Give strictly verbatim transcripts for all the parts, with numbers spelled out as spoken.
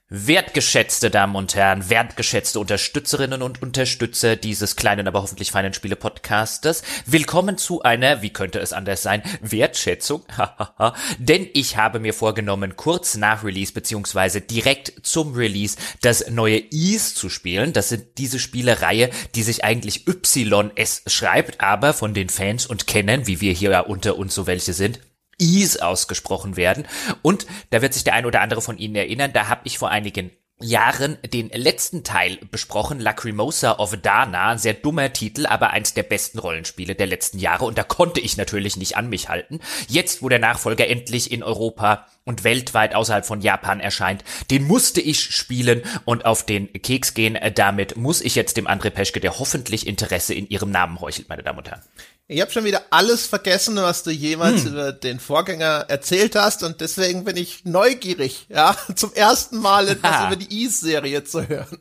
Wertgeschätzte Damen und Herren, wertgeschätzte Unterstützerinnen und Unterstützer dieses kleinen, aber hoffentlich feinen Spiele-Podcastes, willkommen zu einer, wie könnte es anders sein, Wertschätzung, denn ich habe mir vorgenommen, kurz nach Release beziehungsweise direkt zum Release das neue Ys zu spielen. Das sind diese Spielereihe, die sich eigentlich Y S schreibt, aber von den Fans und Kennern, wie wir hier unter uns so welche sind, Ys ausgesprochen werden. Und da wird sich der ein oder andere von Ihnen erinnern, da habe ich vor einigen Jahren den letzten Teil besprochen, Lacrimosa of Dana, sehr dummer Titel, aber eins der besten Rollenspiele der letzten Jahre, und da konnte ich natürlich nicht an mich halten. Jetzt, wo der Nachfolger endlich in Europa und weltweit außerhalb von Japan erscheint, den musste ich spielen und auf den Keks gehen. Damit muss ich jetzt dem André Peschke, der hoffentlich Interesse in Ihrem Namen heuchelt, meine Damen und Herren. Ich habe schon wieder alles vergessen, was du jemals hm. über den Vorgänger erzählt hast, und deswegen bin ich neugierig, ja, zum ersten Mal etwas über die Ys-Serie zu hören.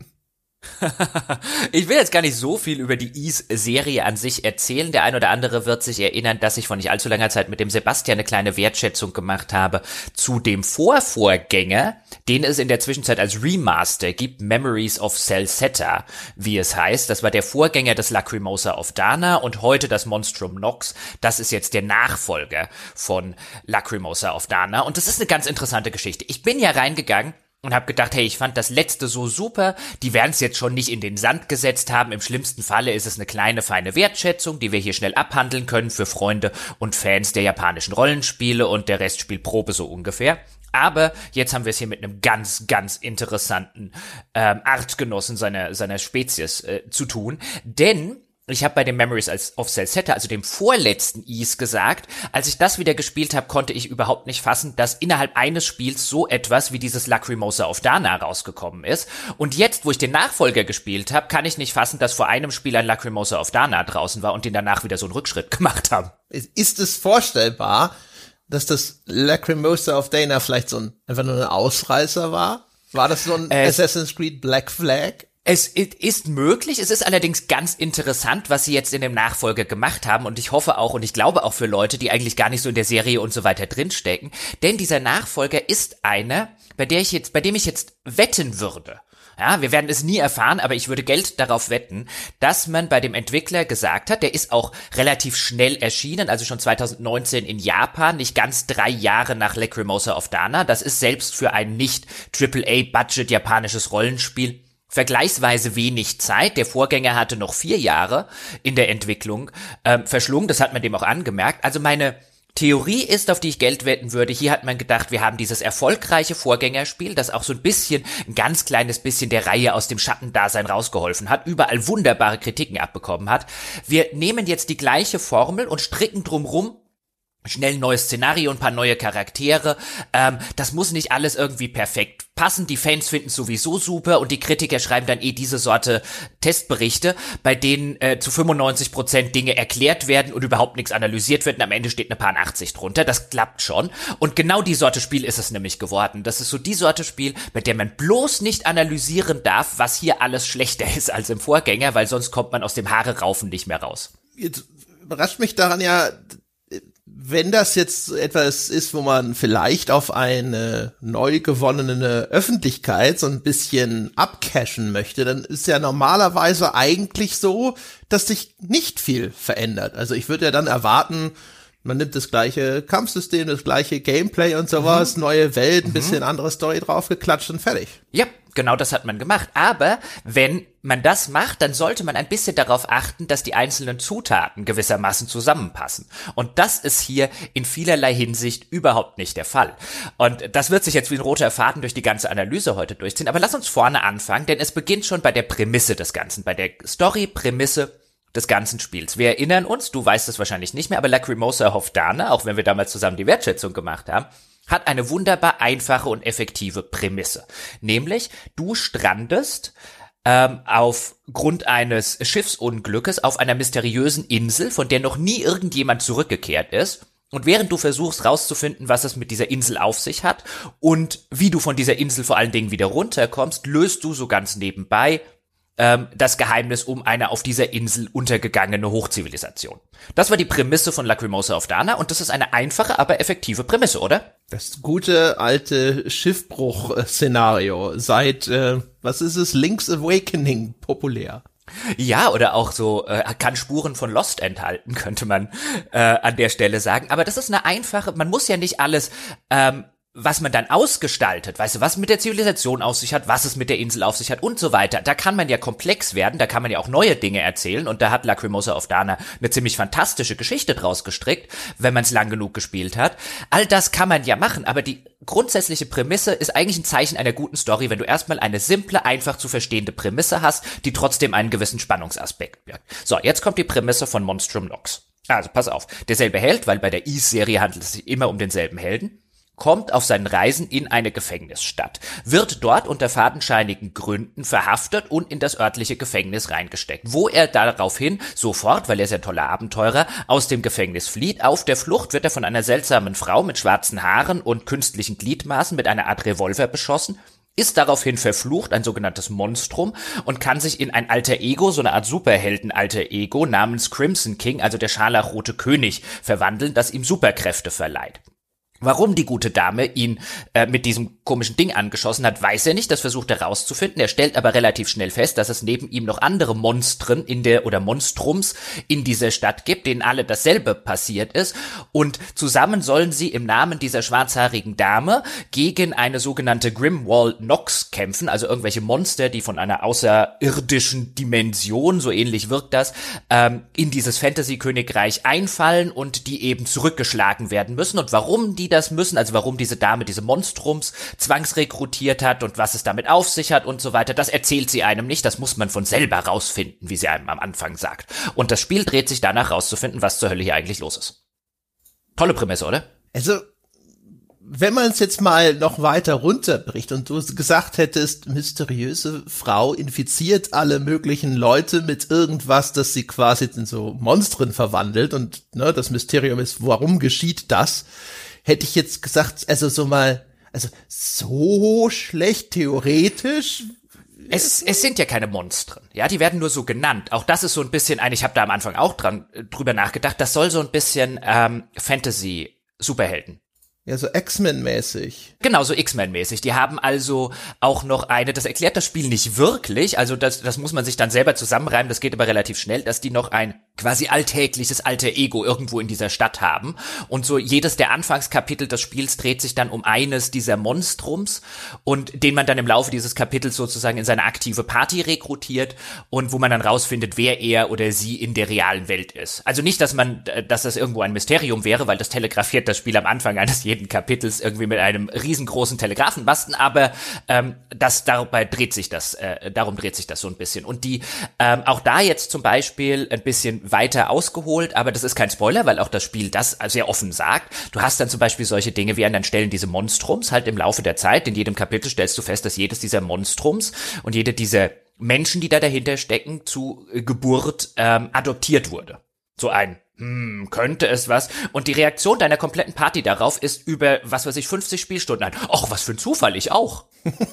Ich will jetzt gar nicht so viel über die Ys-Serie an sich erzählen. Der ein oder andere wird sich erinnern, dass ich vor nicht allzu langer Zeit mit dem Sebastian eine kleine Wertschätzung gemacht habe zu dem Vorvorgänger, den es in der Zwischenzeit als Remaster gibt, Memories of Celceta, wie es heißt. Das war der Vorgänger des Lacrimosa of Dana und heute das Monstrum Nox. Das ist jetzt der Nachfolger von Lacrimosa of Dana, und das ist eine ganz interessante Geschichte. Ich bin ja reingegangen und hab gedacht, hey, ich fand das letzte so super, die werden es jetzt schon nicht in den Sand gesetzt haben. Im schlimmsten Falle ist es eine kleine, feine Wertschätzung, die wir hier schnell abhandeln können für Freunde und Fans der japanischen Rollenspiele, und der Rest spielt Probe so ungefähr. Aber jetzt haben wir es hier mit einem ganz, ganz interessanten ähm, Artgenossen seiner, seiner Spezies äh, zu tun, denn ich habe bei den Memories of Celceta, also dem vorletzten Ys, gesagt, als ich das wieder gespielt habe, konnte ich überhaupt nicht fassen, dass innerhalb eines Spiels so etwas wie dieses Lacrimosa of Dana rausgekommen ist. Und jetzt, wo ich den Nachfolger gespielt habe, kann ich nicht fassen, dass vor einem Spiel ein Lacrimosa of Dana draußen war und den danach wieder so einen Rückschritt gemacht haben. Ist es vorstellbar, dass das Lacrimosa of Dana vielleicht so ein, einfach nur ein Ausreißer war? War das so ein äh, Assassin's Creed Black Flag? Es ist möglich, es ist allerdings ganz interessant, was sie jetzt in dem Nachfolger gemacht haben, und ich hoffe auch und ich glaube auch für Leute, die eigentlich gar nicht so in der Serie und so weiter drinstecken, denn dieser Nachfolger ist einer, bei der ich jetzt, bei dem ich jetzt wetten würde. Ja, wir werden es nie erfahren, aber ich würde Geld darauf wetten, dass man bei dem Entwickler gesagt hat, der ist auch relativ schnell erschienen, also schon zwanzig neunzehn in Japan, nicht ganz drei Jahre nach Lacrimosa of Dana. Das ist selbst für ein nicht Triple A Budget japanisches Rollenspiel vergleichsweise wenig Zeit. Der Vorgänger hatte noch vier Jahre in der Entwicklung ähm, verschlungen, das hat man dem auch angemerkt. Also meine Theorie ist, auf die ich Geld wetten würde, hier hat man gedacht, wir haben dieses erfolgreiche Vorgängerspiel, das auch so ein bisschen, ein ganz kleines bisschen der Reihe aus dem Schattendasein rausgeholfen hat, überall wunderbare Kritiken abbekommen hat. Wir nehmen jetzt die gleiche Formel und stricken drumrum schnell ein neues Szenario, ein paar neue Charaktere. Ähm, das muss nicht alles irgendwie perfekt passen. Die Fans finden es sowieso super und die Kritiker schreiben dann eh diese Sorte Testberichte, bei denen äh, zu fünfundneunzig Prozent Dinge erklärt werden und überhaupt nichts analysiert wird und am Ende steht eine Paar achtzig drunter. Das klappt schon. Und genau die Sorte Spiel ist es nämlich geworden. Das ist so die Sorte Spiel, bei der man bloß nicht analysieren darf, was hier alles schlechter ist als im Vorgänger, weil sonst kommt man aus dem Haare-Raufen nicht mehr raus. Jetzt überrascht mich daran ja, wenn das jetzt etwas ist, wo man vielleicht auf eine neu gewonnene Öffentlichkeit so ein bisschen abcashen möchte, dann ist ja normalerweise eigentlich so, dass sich nicht viel verändert. Also ich würde ja dann erwarten, man nimmt das gleiche Kampfsystem, das gleiche Gameplay und sowas, mhm. neue Welt, ein bisschen mhm. andere Story draufgeklatscht und fertig. Ja, genau das hat man gemacht. Aber wenn man das macht, dann sollte man ein bisschen darauf achten, dass die einzelnen Zutaten gewissermaßen zusammenpassen. Und das ist hier in vielerlei Hinsicht überhaupt nicht der Fall. Und das wird sich jetzt wie ein roter Faden durch die ganze Analyse heute durchziehen. Aber lass uns vorne anfangen, denn es beginnt schon bei der Prämisse des Ganzen, bei der Story-Prämisse des ganzen Spiels. Wir erinnern uns, du weißt es wahrscheinlich nicht mehr, aber Lacrimosa of Dana, auch wenn wir damals zusammen die Wertschätzung gemacht haben, hat eine wunderbar einfache und effektive Prämisse. Nämlich, du strandest ähm, aufgrund eines Schiffsunglückes auf einer mysteriösen Insel, von der noch nie irgendjemand zurückgekehrt ist. Und während du versuchst rauszufinden, was es mit dieser Insel auf sich hat und wie du von dieser Insel vor allen Dingen wieder runterkommst, löst du so ganz nebenbei ähm, das Geheimnis um eine auf dieser Insel untergegangene Hochzivilisation. Das war die Prämisse von Lacrimosa of Dana und das ist eine einfache, aber effektive Prämisse, oder? Das gute alte Schiffbruch-Szenario seit, äh, was ist es, Link's Awakening populär. Ja, oder auch so, äh, kann Spuren von Lost enthalten, könnte man äh, an der Stelle sagen. Aber das ist eine einfache, man muss ja nicht alles, ähm, was man dann ausgestaltet, weißt du, was mit der Zivilisation auf sich hat, was es mit der Insel auf sich hat und so weiter. Da kann man ja komplex werden, da kann man ja auch neue Dinge erzählen und da hat Lacrimosa of Dana eine ziemlich fantastische Geschichte draus gestrickt, wenn man es lang genug gespielt hat. All das kann man ja machen, aber die grundsätzliche Prämisse ist eigentlich ein Zeichen einer guten Story, wenn du erstmal eine simple, einfach zu verstehende Prämisse hast, die trotzdem einen gewissen Spannungsaspekt birgt. So, jetzt kommt die Prämisse von Monstrum Nox. Also, pass auf, derselbe Held, weil bei der Ys-Serie handelt es sich immer um denselben Helden, kommt auf seinen Reisen in eine Gefängnisstadt, wird dort unter fadenscheinigen Gründen verhaftet und in das örtliche Gefängnis reingesteckt, wo er daraufhin sofort, weil er ist ein toller Abenteurer, aus dem Gefängnis flieht. Auf der Flucht wird er von einer seltsamen Frau mit schwarzen Haaren und künstlichen Gliedmaßen mit einer Art Revolver beschossen, ist daraufhin verflucht, ein sogenanntes Monstrum, und kann sich in ein Alter Ego, so eine Art Superhelden-Alter Ego namens Crimson King, also der scharlachrote König, verwandeln, das ihm Superkräfte verleiht. Warum die gute Dame ihn äh, mit diesem komischen Ding angeschossen hat, weiß er nicht, das versucht er rauszufinden. Er stellt aber relativ schnell fest, dass es neben ihm noch andere Monstren in der oder Monstrums in dieser Stadt gibt, denen alle dasselbe passiert ist. Und zusammen sollen sie im Namen dieser schwarzhaarigen Dame gegen eine sogenannte Grimwald Nox kämpfen, also irgendwelche Monster, die von einer außerirdischen Dimension, so ähnlich wirkt das, ähm, in dieses Fantasy-Königreich einfallen und die eben zurückgeschlagen werden müssen. Und warum die das müssen, also warum diese Dame diese Monstrums zwangsrekrutiert hat und was es damit auf sich hat und so weiter, das erzählt sie einem nicht, das muss man von selber rausfinden, wie sie einem am Anfang sagt. Und das Spiel dreht sich danach rauszufinden, was zur Hölle hier eigentlich los ist. Tolle Prämisse, oder? Also, wenn man es jetzt mal noch weiter runterbricht und du gesagt hättest, mysteriöse Frau infiziert alle möglichen Leute mit irgendwas, das sie quasi in so Monstren verwandelt und ne, das Mysterium ist, warum geschieht das? Hätte ich jetzt gesagt, also so mal, also so schlecht theoretisch. Es, es sind ja keine Monstren, ja, die werden nur so genannt. Auch das ist so ein bisschen ein, ich habe da am Anfang auch dran drüber nachgedacht, das soll so ein bisschen ähm, Fantasy-Superhelden. Ja, so X-Men-mäßig. Genau, so X-Men-mäßig. Die haben also auch noch eine, das erklärt das Spiel nicht wirklich, also das, das muss man sich dann selber zusammenreimen, das geht aber relativ schnell, dass die noch ein quasi alltägliches Alter Ego irgendwo in dieser Stadt haben. Und so jedes der Anfangskapitel des Spiels dreht sich dann um eines dieser Monstrums und den man dann im Laufe dieses Kapitels sozusagen in seine aktive Party rekrutiert und wo man dann rausfindet, wer er oder sie in der realen Welt ist. Also nicht, dass man, dass das irgendwo ein Mysterium wäre, weil das telegrafiert das Spiel am Anfang eines jeden Kapitels irgendwie mit einem riesengroßen Telegrafenmasten, aber ähm, das dabei dreht sich das, äh, darum dreht sich das so ein bisschen. Und die ähm, auch da jetzt zum Beispiel ein bisschen weiter ausgeholt, aber das ist kein Spoiler, weil auch das Spiel das sehr offen sagt. Du hast dann zum Beispiel solche Dinge wie an dann Stellen diese Monstrums halt im Laufe der Zeit. In jedem Kapitel stellst du fest, dass jedes dieser Monstrums und jede dieser Menschen, die da dahinter stecken, zu Geburt ähm, adoptiert wurde. So ein Hm, könnte es was? Und die Reaktion deiner kompletten Party darauf ist über, was weiß ich, fünfzig Spielstunden ein. Och, was für ein Zufall, ich auch.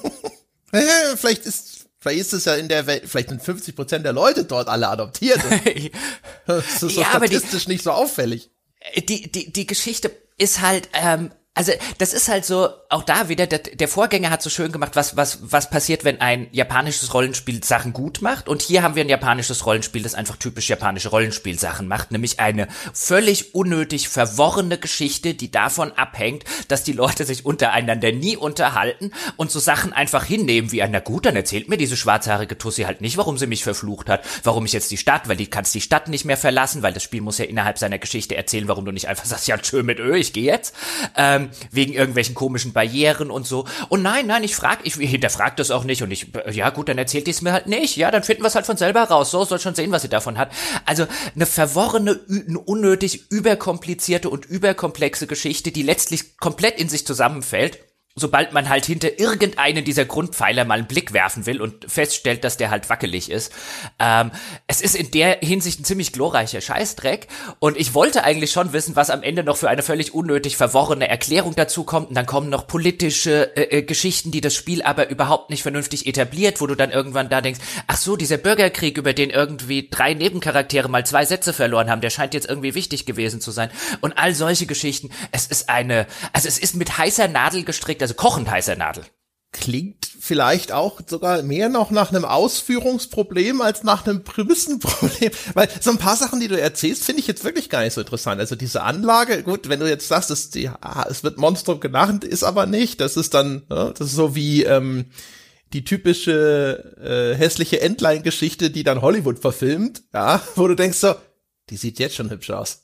ja, vielleicht ist, vielleicht ist es ja in der Welt, vielleicht sind fünfzig Prozent der Leute dort alle adoptiert. Das ist so ja, statistisch die, nicht so auffällig. Die, die, die Geschichte ist halt, ähm, also das ist halt so, auch da wieder, der, der Vorgänger hat so schön gemacht, was was was passiert, wenn ein japanisches Rollenspiel Sachen gut macht. Und hier haben wir ein japanisches Rollenspiel, das einfach typisch japanische Rollenspielsachen macht, nämlich eine völlig unnötig verworrene Geschichte, die davon abhängt, dass die Leute sich untereinander nie unterhalten und so Sachen einfach hinnehmen wie, na gut, dann erzählt mir diese schwarzhaarige Tussi halt nicht, warum sie mich verflucht hat, warum ich jetzt die Stadt, weil die kannst die Stadt nicht mehr verlassen, weil das Spiel muss ja innerhalb seiner Geschichte erzählen, warum du nicht einfach sagst, ja tschö mit Ö, ich gehe jetzt. Ähm, wegen irgendwelchen komischen Barrieren und so. Und nein, nein, ich frag, ich hinterfrag das auch nicht und ich, ja gut, dann erzählt die es mir halt nicht. Ja, dann finden wir es halt von selber raus. So, soll schon sehen, was sie davon hat. Also eine verworrene, eine unnötig überkomplizierte und überkomplexe Geschichte, die letztlich komplett in sich zusammenfällt. sobald man halt hinter irgendeinen dieser Grundpfeiler mal einen Blick werfen will und feststellt, dass der halt wackelig ist. Ähm, es ist in der Hinsicht ein ziemlich glorreicher Scheißdreck und ich wollte eigentlich schon wissen, was am Ende noch für eine völlig unnötig verworrene Erklärung dazu kommt und dann kommen noch politische äh, Geschichten, die das Spiel aber überhaupt nicht vernünftig etabliert, wo du dann irgendwann da denkst, ach so, dieser Bürgerkrieg, über den irgendwie drei Nebencharaktere mal zwei Sätze verloren haben, der scheint jetzt irgendwie wichtig gewesen zu sein und all solche Geschichten. Es ist eine, also es ist mit heißer Nadel gestrickt, also kochend heißer Nadel. Klingt vielleicht auch sogar mehr noch nach einem Ausführungsproblem als nach einem Prämissenproblem. Weil so ein paar Sachen, die du erzählst, finde ich jetzt wirklich gar nicht so interessant. Also diese Anlage, gut, wenn du jetzt sagst, dass die, es wird Monstrum genannt, ist aber nicht. Das ist dann, ne, das ist so wie ähm, die typische äh, hässliche Entlein-Geschichte, die dann Hollywood verfilmt, ja, wo du denkst so, die sieht jetzt schon hübsch aus.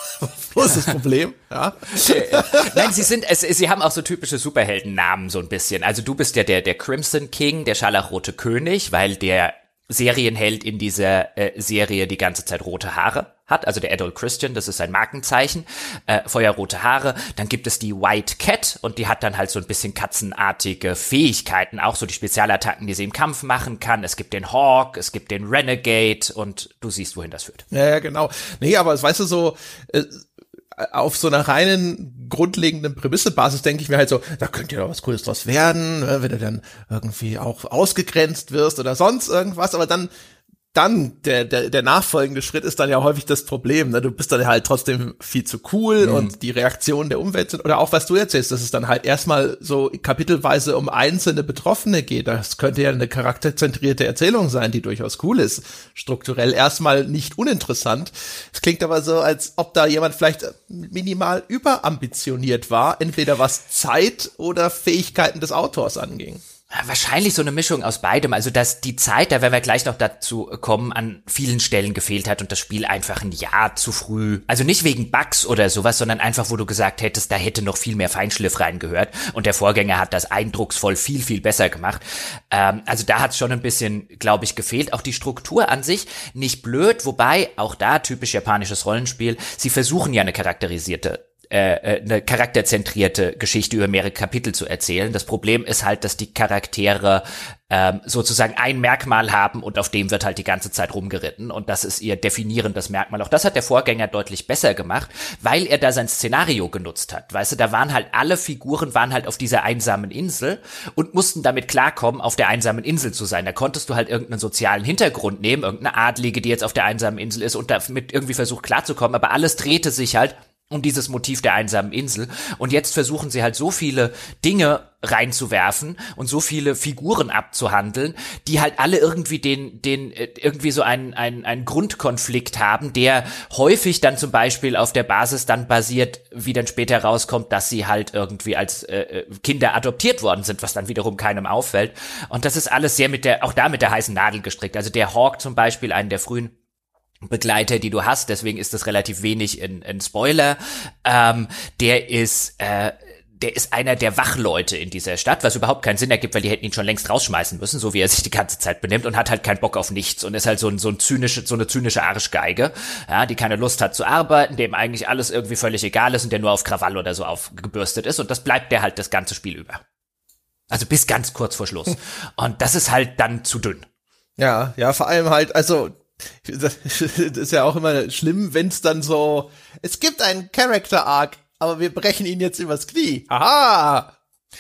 Wo ist das Problem? Ja. Nein, sie sind, es, sie haben auch so typische Superheldennamen so ein bisschen. Also du bist ja der, der Crimson King, der scharlachrote König, weil der Serienheld in dieser äh, Serie die ganze Zeit rote Haare hat, also der Adult Christian, das ist sein Markenzeichen, äh, feuerrote Haare. Dann gibt es die White Cat und die hat dann halt so ein bisschen katzenartige Fähigkeiten, auch so die Spezialattacken, die sie im Kampf machen kann. Es gibt den Hawk, es gibt den Renegade und du siehst, wohin das führt. Ja, ja, genau. Nee, aber weißt du so, äh, auf so einer reinen, grundlegenden Prämissebasis denke ich mir halt so, da könnte ja doch was Cooles draus werden, wenn du dann irgendwie auch ausgegrenzt wirst oder sonst irgendwas, aber dann Dann, der, der, der nachfolgende Schritt ist dann ja häufig das Problem, ne? Du bist dann halt trotzdem viel zu cool mhm. und die Reaktionen der Umwelt sind, oder auch was du erzählst, dass es dann halt erstmal so kapitelweise um einzelne Betroffene geht. Das könnte ja eine charakterzentrierte Erzählung sein, die durchaus cool ist. Strukturell erstmal nicht uninteressant. Es klingt aber so, als ob da jemand vielleicht minimal überambitioniert war, entweder was Zeit oder Fähigkeiten des Autors anging. Wahrscheinlich so eine Mischung aus beidem, also dass die Zeit, da werden wir gleich noch dazu kommen, an vielen Stellen gefehlt hat und das Spiel einfach ein Jahr zu früh, also nicht wegen Bugs oder sowas, sondern einfach, wo du gesagt hättest, da hätte noch viel mehr Feinschliff reingehört und der Vorgänger hat das eindrucksvoll viel, viel besser gemacht. Ähm, also da hat es schon ein bisschen, glaube ich, gefehlt. Auch die Struktur an sich nicht blöd, wobei auch da typisch japanisches Rollenspiel, sie versuchen ja eine charakterisierte Äh, eine charakterzentrierte Geschichte über mehrere Kapitel zu erzählen. Das Problem ist halt, dass die Charaktere ähm, sozusagen ein Merkmal haben und auf dem wird halt die ganze Zeit rumgeritten und das ist ihr definierendes Merkmal. Auch das hat der Vorgänger deutlich besser gemacht, weil er da sein Szenario genutzt hat. Weißt du, da waren halt alle Figuren waren halt auf dieser einsamen Insel und mussten damit klarkommen, auf der einsamen Insel zu sein. Da konntest du halt irgendeinen sozialen Hintergrund nehmen, irgendeine Adlige, die jetzt auf der einsamen Insel ist und damit irgendwie versucht klarzukommen, aber alles drehte sich halt um dieses Motiv der einsamen Insel. Und jetzt versuchen sie halt so viele Dinge reinzuwerfen und so viele Figuren abzuhandeln, die halt alle irgendwie den, den, irgendwie so einen, einen, einen Grundkonflikt haben, der häufig dann zum Beispiel auf der Basis dann basiert, wie dann später rauskommt, dass sie halt irgendwie als äh, Kinder adoptiert worden sind, was dann wiederum keinem auffällt. Und das ist alles sehr mit der, auch da mit der heißen Nadel gestrickt. Also der Hawk zum Beispiel, einen der frühen Begleiter, die du hast, deswegen ist das relativ wenig in, in Spoiler, ähm, der ist, äh, der ist einer der Wachleute in dieser Stadt, was überhaupt keinen Sinn ergibt, weil die hätten ihn schon längst rausschmeißen müssen, so wie er sich die ganze Zeit benimmt und hat halt keinen Bock auf nichts und ist halt so ein, so ein zynische, so eine zynische Arschgeige, ja, die keine Lust hat zu arbeiten, dem eigentlich alles irgendwie völlig egal ist und der nur auf Krawall oder so aufgebürstet ist und das bleibt der halt das ganze Spiel über. Also bis ganz kurz vor Schluss. Und das ist halt dann zu dünn. Ja, ja, vor allem halt, also das ist ja auch immer schlimm, wenn es dann so, es gibt einen Character Arc, aber wir brechen ihn jetzt übers Knie. Aha!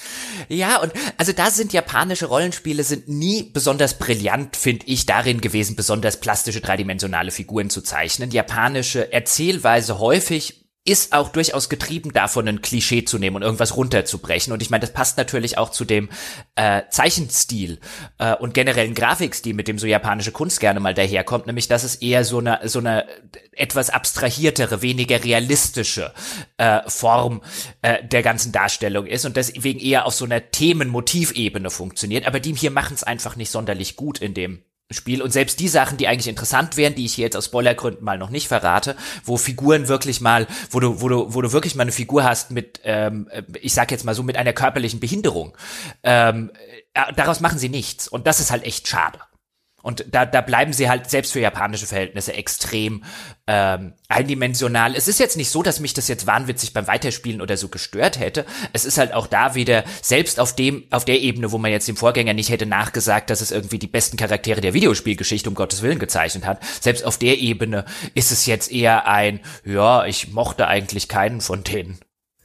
Ja, und also da sind japanische Rollenspiele sind nie besonders brillant, finde ich, darin gewesen, besonders plastische, dreidimensionale Figuren zu zeichnen. Japanische Erzählweise häufig ist auch durchaus getrieben davon, ein Klischee zu nehmen und irgendwas runterzubrechen. Und ich meine, das passt natürlich auch zu dem äh, Zeichenstil äh, und generellen Grafikstil, mit dem so japanische Kunst gerne mal daherkommt, nämlich dass es eher so eine so eine etwas abstrahiertere, weniger realistische äh, Form äh, der ganzen Darstellung ist und deswegen eher auf so einer Themen-Motivebene funktioniert. Aber die hier machen es einfach nicht sonderlich gut in dem Spiel und selbst die Sachen, die eigentlich interessant wären, die ich hier jetzt aus Spoilergründen mal noch nicht verrate, wo Figuren wirklich mal, wo du, wo du, wo du wirklich mal eine Figur hast mit, ähm, ich sag jetzt mal so, mit einer körperlichen Behinderung, ähm, äh, daraus machen sie nichts und das ist halt echt schade. Und da, da bleiben sie halt selbst für japanische Verhältnisse extrem ähm, eindimensional. Es ist jetzt nicht so, dass mich das jetzt wahnwitzig beim Weiterspielen oder so gestört hätte. Es ist halt auch da wieder, selbst auf dem, auf der Ebene, wo man jetzt dem Vorgänger nicht hätte nachgesagt, dass es irgendwie die besten Charaktere der Videospielgeschichte um Gottes Willen gezeichnet hat. Selbst auf der Ebene ist es jetzt eher ein, ja, ich mochte eigentlich keinen von denen.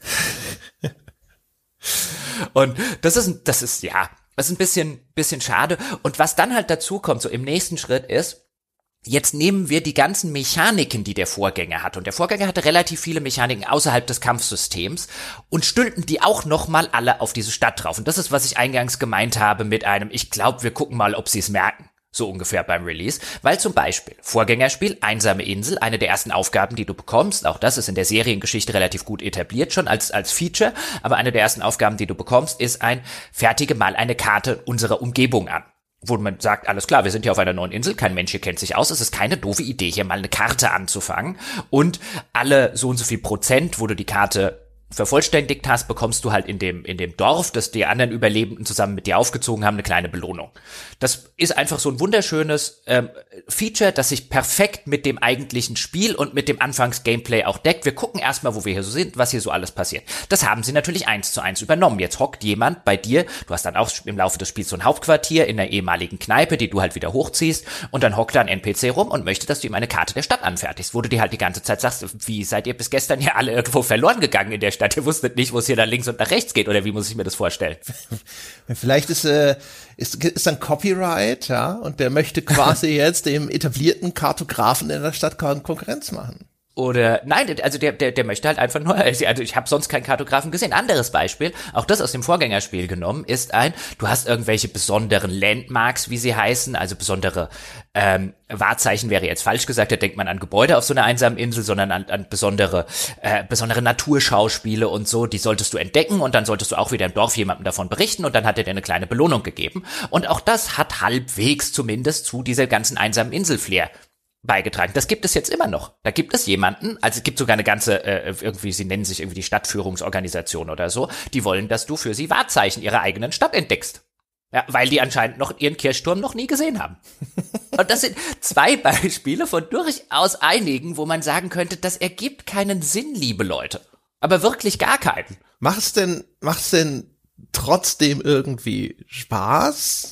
Und das ist, das ist, ja, das ist ein bisschen, bisschen schade. Und was dann halt dazu kommt, so im nächsten Schritt ist, jetzt nehmen wir die ganzen Mechaniken, die der Vorgänger hat. Und der Vorgänger hatte relativ viele Mechaniken außerhalb des Kampfsystems und stülpen die auch nochmal alle auf diese Stadt drauf. Und das ist, was ich eingangs gemeint habe mit einem, ich glaube, wir gucken mal, ob sie es merken. So ungefähr beim Release, weil zum Beispiel Vorgängerspiel, Einsame Insel, eine der ersten Aufgaben, die du bekommst, auch das ist in der Seriengeschichte relativ gut etabliert schon als als Feature, aber eine der ersten Aufgaben, die du bekommst, ist ein fertige mal eine Karte unserer Umgebung an. Wo man sagt, alles klar, wir sind hier auf einer neuen Insel, kein Mensch hier kennt sich aus, es ist keine doofe Idee, hier mal eine Karte anzufangen und alle so und so viel Prozent, wo du die Karte vervollständigt hast, bekommst du halt in dem in dem Dorf, das die anderen Überlebenden zusammen mit dir aufgezogen haben, eine kleine Belohnung. Das ist einfach so ein wunderschönes ähm, Feature, das sich perfekt mit dem eigentlichen Spiel und mit dem Anfangs-Gameplay auch deckt. Wir gucken erstmal, wo wir hier so sind, was hier so alles passiert. Das haben sie natürlich eins zu eins übernommen. Jetzt hockt jemand bei dir, du hast dann auch im Laufe des Spiels so ein Hauptquartier in der ehemaligen Kneipe, die du halt wieder hochziehst und dann hockt da ein N P C rum und möchte, dass du ihm eine Karte der Stadt anfertigst, wo du dir halt die ganze Zeit sagst, wie seid ihr bis gestern ja alle irgendwo verloren gegangen in der Stadt? Ihr wusstet nicht, wo es hier nach links und nach rechts geht, oder wie muss ich mir das vorstellen? Vielleicht ist, äh, ist, ist dann Copyright, ja, und der möchte quasi jetzt dem etablierten Kartografen in der Stadt Konkurrenz machen. Oder, nein, also der, der, der möchte halt einfach nur, also ich habe sonst keinen Kartografen gesehen. Anderes Beispiel, auch das aus dem Vorgängerspiel genommen, ist ein, du hast irgendwelche besonderen Landmarks, wie sie heißen, also besondere ähm, Wahrzeichen wäre jetzt falsch gesagt, da denkt man an Gebäude auf so einer einsamen Insel, sondern an, an besondere äh, besondere Naturschauspiele und so, die solltest du entdecken und dann solltest du auch wieder im Dorf jemandem davon berichten und dann hat er dir eine kleine Belohnung gegeben. Und auch das hat halbwegs zumindest zu dieser ganzen einsamen Insel-Flair beigetragen. Das gibt es jetzt immer noch. Da gibt es jemanden, also es gibt sogar eine ganze, äh, irgendwie, sie nennen sich irgendwie die Stadtführungsorganisation oder so, die wollen, dass du für sie Wahrzeichen ihrer eigenen Stadt entdeckst. Ja, weil die anscheinend noch ihren Kirchturm noch nie gesehen haben. Und das sind zwei Beispiele von durchaus einigen, wo man sagen könnte, das ergibt keinen Sinn, liebe Leute. Aber wirklich gar keinen. Macht's denn, macht's denn trotzdem irgendwie Spaß?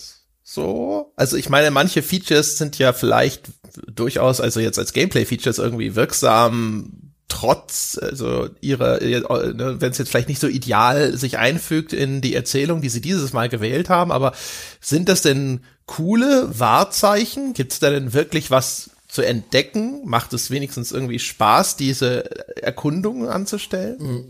So? Also ich meine, manche Features sind ja vielleicht durchaus, also jetzt als Gameplay-Features irgendwie wirksam, trotz, also ihre, wenn es jetzt vielleicht nicht so ideal sich einfügt in die Erzählung, die sie dieses Mal gewählt haben, aber sind das denn coole Wahrzeichen? Gibt's da denn wirklich was zu entdecken? Macht es wenigstens irgendwie Spaß, diese Erkundungen anzustellen?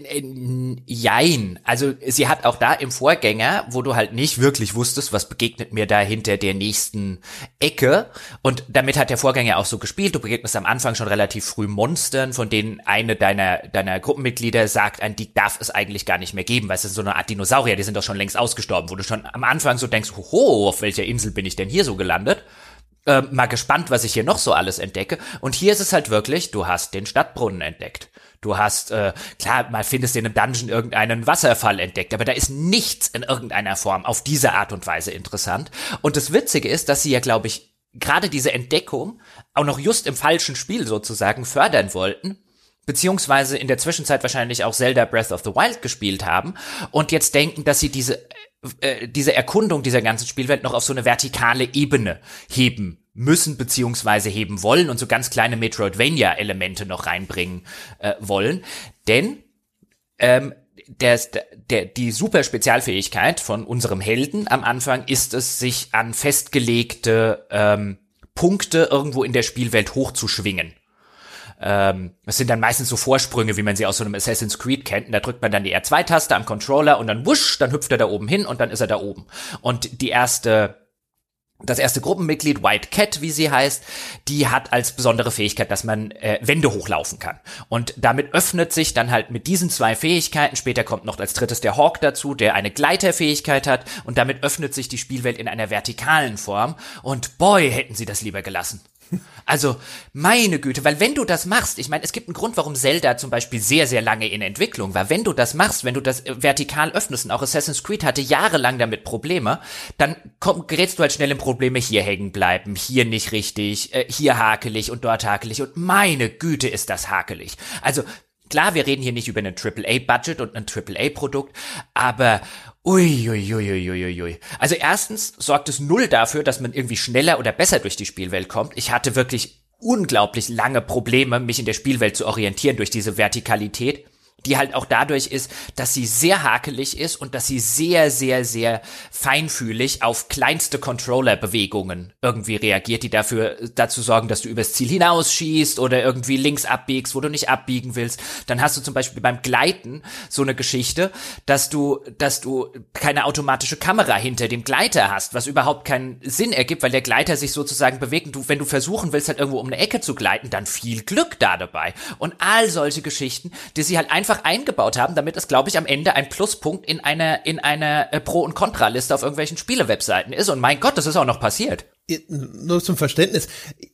Jein. Also sie hat auch da im Vorgänger, wo du halt nicht wirklich wusstest, was begegnet mir da hinter der nächsten Ecke. Und damit hat der Vorgänger auch so gespielt. Du begegnest am Anfang schon relativ früh Monstern, von denen eine deiner deiner Gruppenmitglieder sagt, an die darf es eigentlich gar nicht mehr geben, weil es sind so eine Art Dinosaurier, die sind doch schon längst ausgestorben, wo du schon am Anfang so denkst, hoho, auf welcher Insel bin ich denn hier so gelandet? Äh, mal gespannt, was ich hier noch so alles entdecke. Und hier ist es halt wirklich, du hast den Stadtbrunnen entdeckt. Du hast, äh, klar, mal findest du in einem Dungeon irgendeinen Wasserfall entdeckt, aber da ist nichts in irgendeiner Form auf diese Art und Weise interessant. Und das Witzige ist, dass sie ja, glaube ich, gerade diese Entdeckung auch noch just im falschen Spiel sozusagen fördern wollten, beziehungsweise in der Zwischenzeit wahrscheinlich auch Zelda Breath of the Wild gespielt haben und jetzt denken, dass sie diese äh, diese Erkundung dieser ganzen Spielwelt noch auf so eine vertikale Ebene heben müssen, beziehungsweise heben wollen und so ganz kleine Metroidvania-Elemente noch reinbringen äh, wollen. Denn ähm, der, der, die super Spezialfähigkeit von unserem Helden am Anfang ist es, sich an festgelegte ähm, Punkte irgendwo in der Spielwelt hochzuschwingen. Ähm, das sind dann meistens so Vorsprünge, wie man sie aus so einem Assassin's Creed kennt. Und da drückt man dann die R zwei Taste am Controller und dann wusch, dann hüpft er da oben hin und dann ist er da oben. Und die erste, das erste Gruppenmitglied, White Cat, wie sie heißt, die hat als besondere Fähigkeit, dass man äh, Wände hochlaufen kann. Und damit öffnet sich dann halt mit diesen zwei Fähigkeiten, später kommt noch als drittes der Hawk dazu, der eine Gleiterfähigkeit hat. Und damit öffnet sich die Spielwelt in einer vertikalen Form. Und boy, hätten sie das lieber gelassen. Also, meine Güte, weil wenn du das machst, ich meine, es gibt einen Grund, warum Zelda zum Beispiel sehr, sehr lange in Entwicklung war. Wenn du das machst, wenn du das vertikal öffnest, und auch Assassin's Creed hatte jahrelang damit Probleme, dann komm, gerätst du halt schnell in Probleme, hier hängen bleiben, hier nicht richtig, äh, hier hakelig und dort hakelig und meine Güte ist das hakelig. Also, klar, wir reden hier nicht über einen Triple A Budget und ein Triple A Produkt, aber ui, ui, ui, ui, ui, ui. Also erstens sorgt es null dafür, dass man irgendwie schneller oder besser durch die Spielwelt kommt. Ich hatte wirklich unglaublich lange Probleme, mich in der Spielwelt zu orientieren durch diese Vertikalität, die halt auch dadurch ist, dass sie sehr hakelig ist und dass sie sehr, sehr, sehr feinfühlig auf kleinste Controller-Bewegungen irgendwie reagiert, die dafür dazu sorgen, dass du übers Ziel hinausschießt oder irgendwie links abbiegst, wo du nicht abbiegen willst. Dann hast du zum Beispiel beim Gleiten so eine Geschichte, dass du, dass du keine automatische Kamera hinter dem Gleiter hast, was überhaupt keinen Sinn ergibt, weil der Gleiter sich sozusagen bewegt und du, wenn du versuchen willst, halt irgendwo um eine Ecke zu gleiten, dann viel Glück da dabei. Und all solche Geschichten, die sie halt einfach eingebaut haben, damit es, glaube ich, am Ende ein Pluspunkt in einer in einer äh, Pro- und Kontraliste auf irgendwelchen Spiele-Webseiten ist. Und mein Gott, das ist auch noch passiert. Nur zum Verständnis.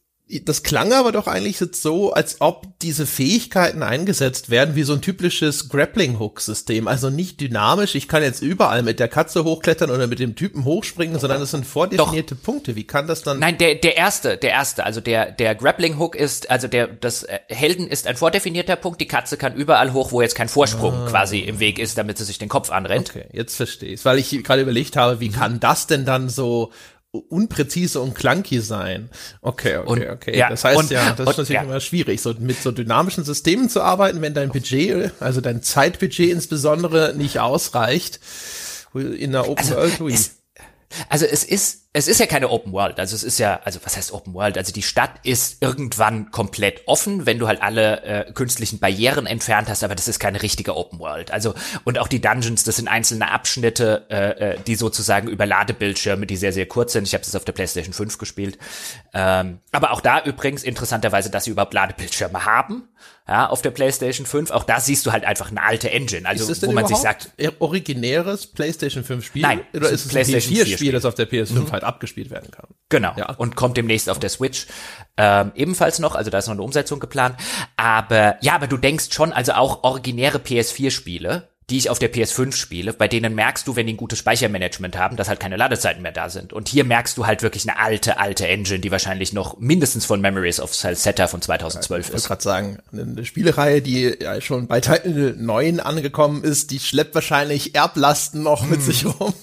Das klang aber doch eigentlich jetzt so, als ob diese Fähigkeiten eingesetzt werden wie so ein typisches Grappling-Hook-System. Also nicht dynamisch, ich kann jetzt überall mit der Katze hochklettern oder mit dem Typen hochspringen, sondern es sind vordefinierte Doch. Punkte. Wie kann das dann? Nein, der der erste, der erste, also der der Grappling-Hook ist, also der das äh, Helden ist ein vordefinierter Punkt, die Katze kann überall hoch, wo jetzt kein Vorsprung ah. quasi im Weg ist, damit sie sich den Kopf anrennt. Okay, jetzt verstehe ich, weil ich gerade überlegt habe, wie mhm. kann das denn dann so unpräzise und clunky sein. Okay, okay, und, okay. Ja, das heißt und, ja, das und, ist natürlich ja. immer schwierig, so mit so dynamischen Systemen zu arbeiten, wenn dein Budget, also dein Zeitbudget insbesondere nicht ausreicht in der Open also, World. Ui. Es, also es ist Es ist ja keine Open World, also es ist ja, also was heißt Open World? Also die Stadt ist irgendwann komplett offen, wenn du halt alle äh, künstlichen Barrieren entfernt hast, aber das ist keine richtige Open World. Also und auch die Dungeons, das sind einzelne Abschnitte, äh, die sozusagen über Ladebildschirme, die sehr, sehr kurz sind. Ich habe das auf der PlayStation fünf gespielt. Ähm, aber auch da übrigens interessanterweise, dass sie überhaupt Ladebildschirme haben, ja, auf der PlayStation fünf. Auch da siehst du halt einfach eine alte Engine, also ist das denn wo man sich sagt, originäres PlayStation fünf Spiel? Nein, oder ist es ein PlayStation vier Spiel, das auf der P S fünf mhm. halt abgespielt werden kann? Genau, ja. Und kommt demnächst auf der Switch ähm, ebenfalls noch, also da ist noch eine Umsetzung geplant. Aber ja, aber du denkst schon, also auch originäre P S vier Spiele, die ich auf der P S fünf spiele, bei denen merkst du, wenn die ein gutes Speichermanagement haben, dass halt keine Ladezeiten mehr da sind. Und hier merkst du halt wirklich eine alte, alte Engine, die wahrscheinlich noch mindestens von Memories of Celceta von zweitausendzwölf ja, ich ist. Ich wollte gerade sagen, eine Spielereihe, die ja schon bei Teil neun angekommen ist, die schleppt wahrscheinlich Erblasten noch hm. mit sich rum.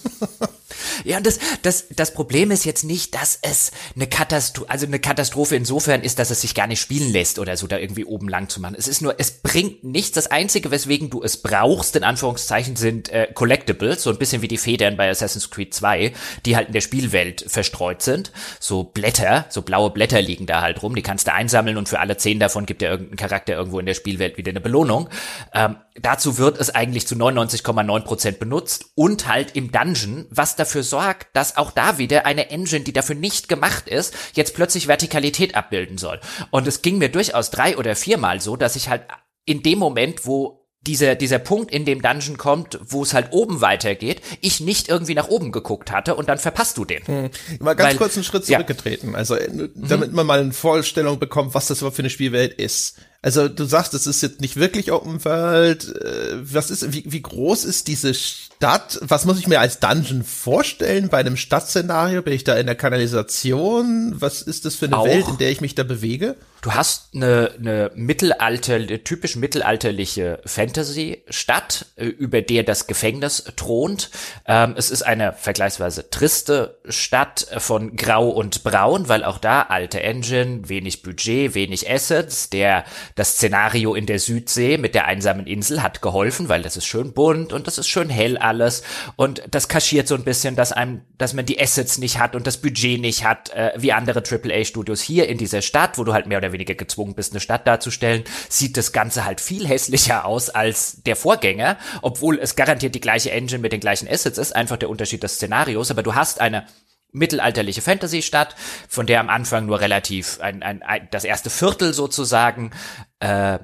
Ja, und das, das, das Problem ist jetzt nicht, dass es eine Katastrophe, also eine Katastrophe insofern ist, dass es sich gar nicht spielen lässt oder so da irgendwie oben lang zu machen. Es ist nur, es bringt nichts. Das Einzige, weswegen du es brauchst, in Anführungszeichen, sind äh, Collectibles, so ein bisschen wie die Federn bei Assassin's Creed zwei, die halt in der Spielwelt verstreut sind. So Blätter, so blaue Blätter liegen da halt rum, die kannst du einsammeln und für alle zehn davon gibt dir irgendein Charakter irgendwo in der Spielwelt wieder eine Belohnung. Ähm, dazu wird es eigentlich zu neunundneunzig Komma neun Prozent benutzt und halt im Dungeon, was dafür sorgt, dass auch da wieder eine Engine, die dafür nicht gemacht ist, jetzt plötzlich Vertikalität abbilden soll. Und es ging mir durchaus drei oder viermal so, dass ich halt in dem Moment, wo dieser dieser Punkt in dem Dungeon kommt, wo es halt oben weitergeht, ich nicht irgendwie nach oben geguckt hatte und dann verpasst du den. Hm. Mal ganz Weil, kurz einen Schritt zurückgetreten, ja. also damit mhm. man mal eine Vorstellung bekommt, was das überhaupt für eine Spielwelt ist. Also du sagst, es ist jetzt nicht wirklich Open World. Was ist, wie, wie groß ist diese Stadt? Was muss ich mir als Dungeon vorstellen bei einem Stadtszenario? Bin ich da in der Kanalisation? Was ist das für eine Auch. Welt, in der ich mich da bewege? Du hast eine, eine mittelalter, typisch mittelalterliche Fantasy-Stadt, über der das Gefängnis thront. Ähm, es ist eine vergleichsweise triste Stadt von Grau und Braun, weil auch da alte Engine, wenig Budget, wenig Assets. Der Das Szenario in der Südsee mit der einsamen Insel hat geholfen, weil das ist schön bunt und das ist schön hell alles und das kaschiert so ein bisschen, dass einem, dass man die Assets nicht hat und das Budget nicht hat, äh, wie andere Triple A Studios hier in dieser Stadt, wo du halt mehr oder weniger gezwungen bist, eine Stadt darzustellen, sieht das Ganze halt viel hässlicher aus als der Vorgänger, obwohl es garantiert die gleiche Engine mit den gleichen Assets ist, einfach der Unterschied des Szenarios, aber du hast eine mittelalterliche Fantasy-Stadt, von der am Anfang nur relativ ein, ein, ein das erste Viertel sozusagen äh,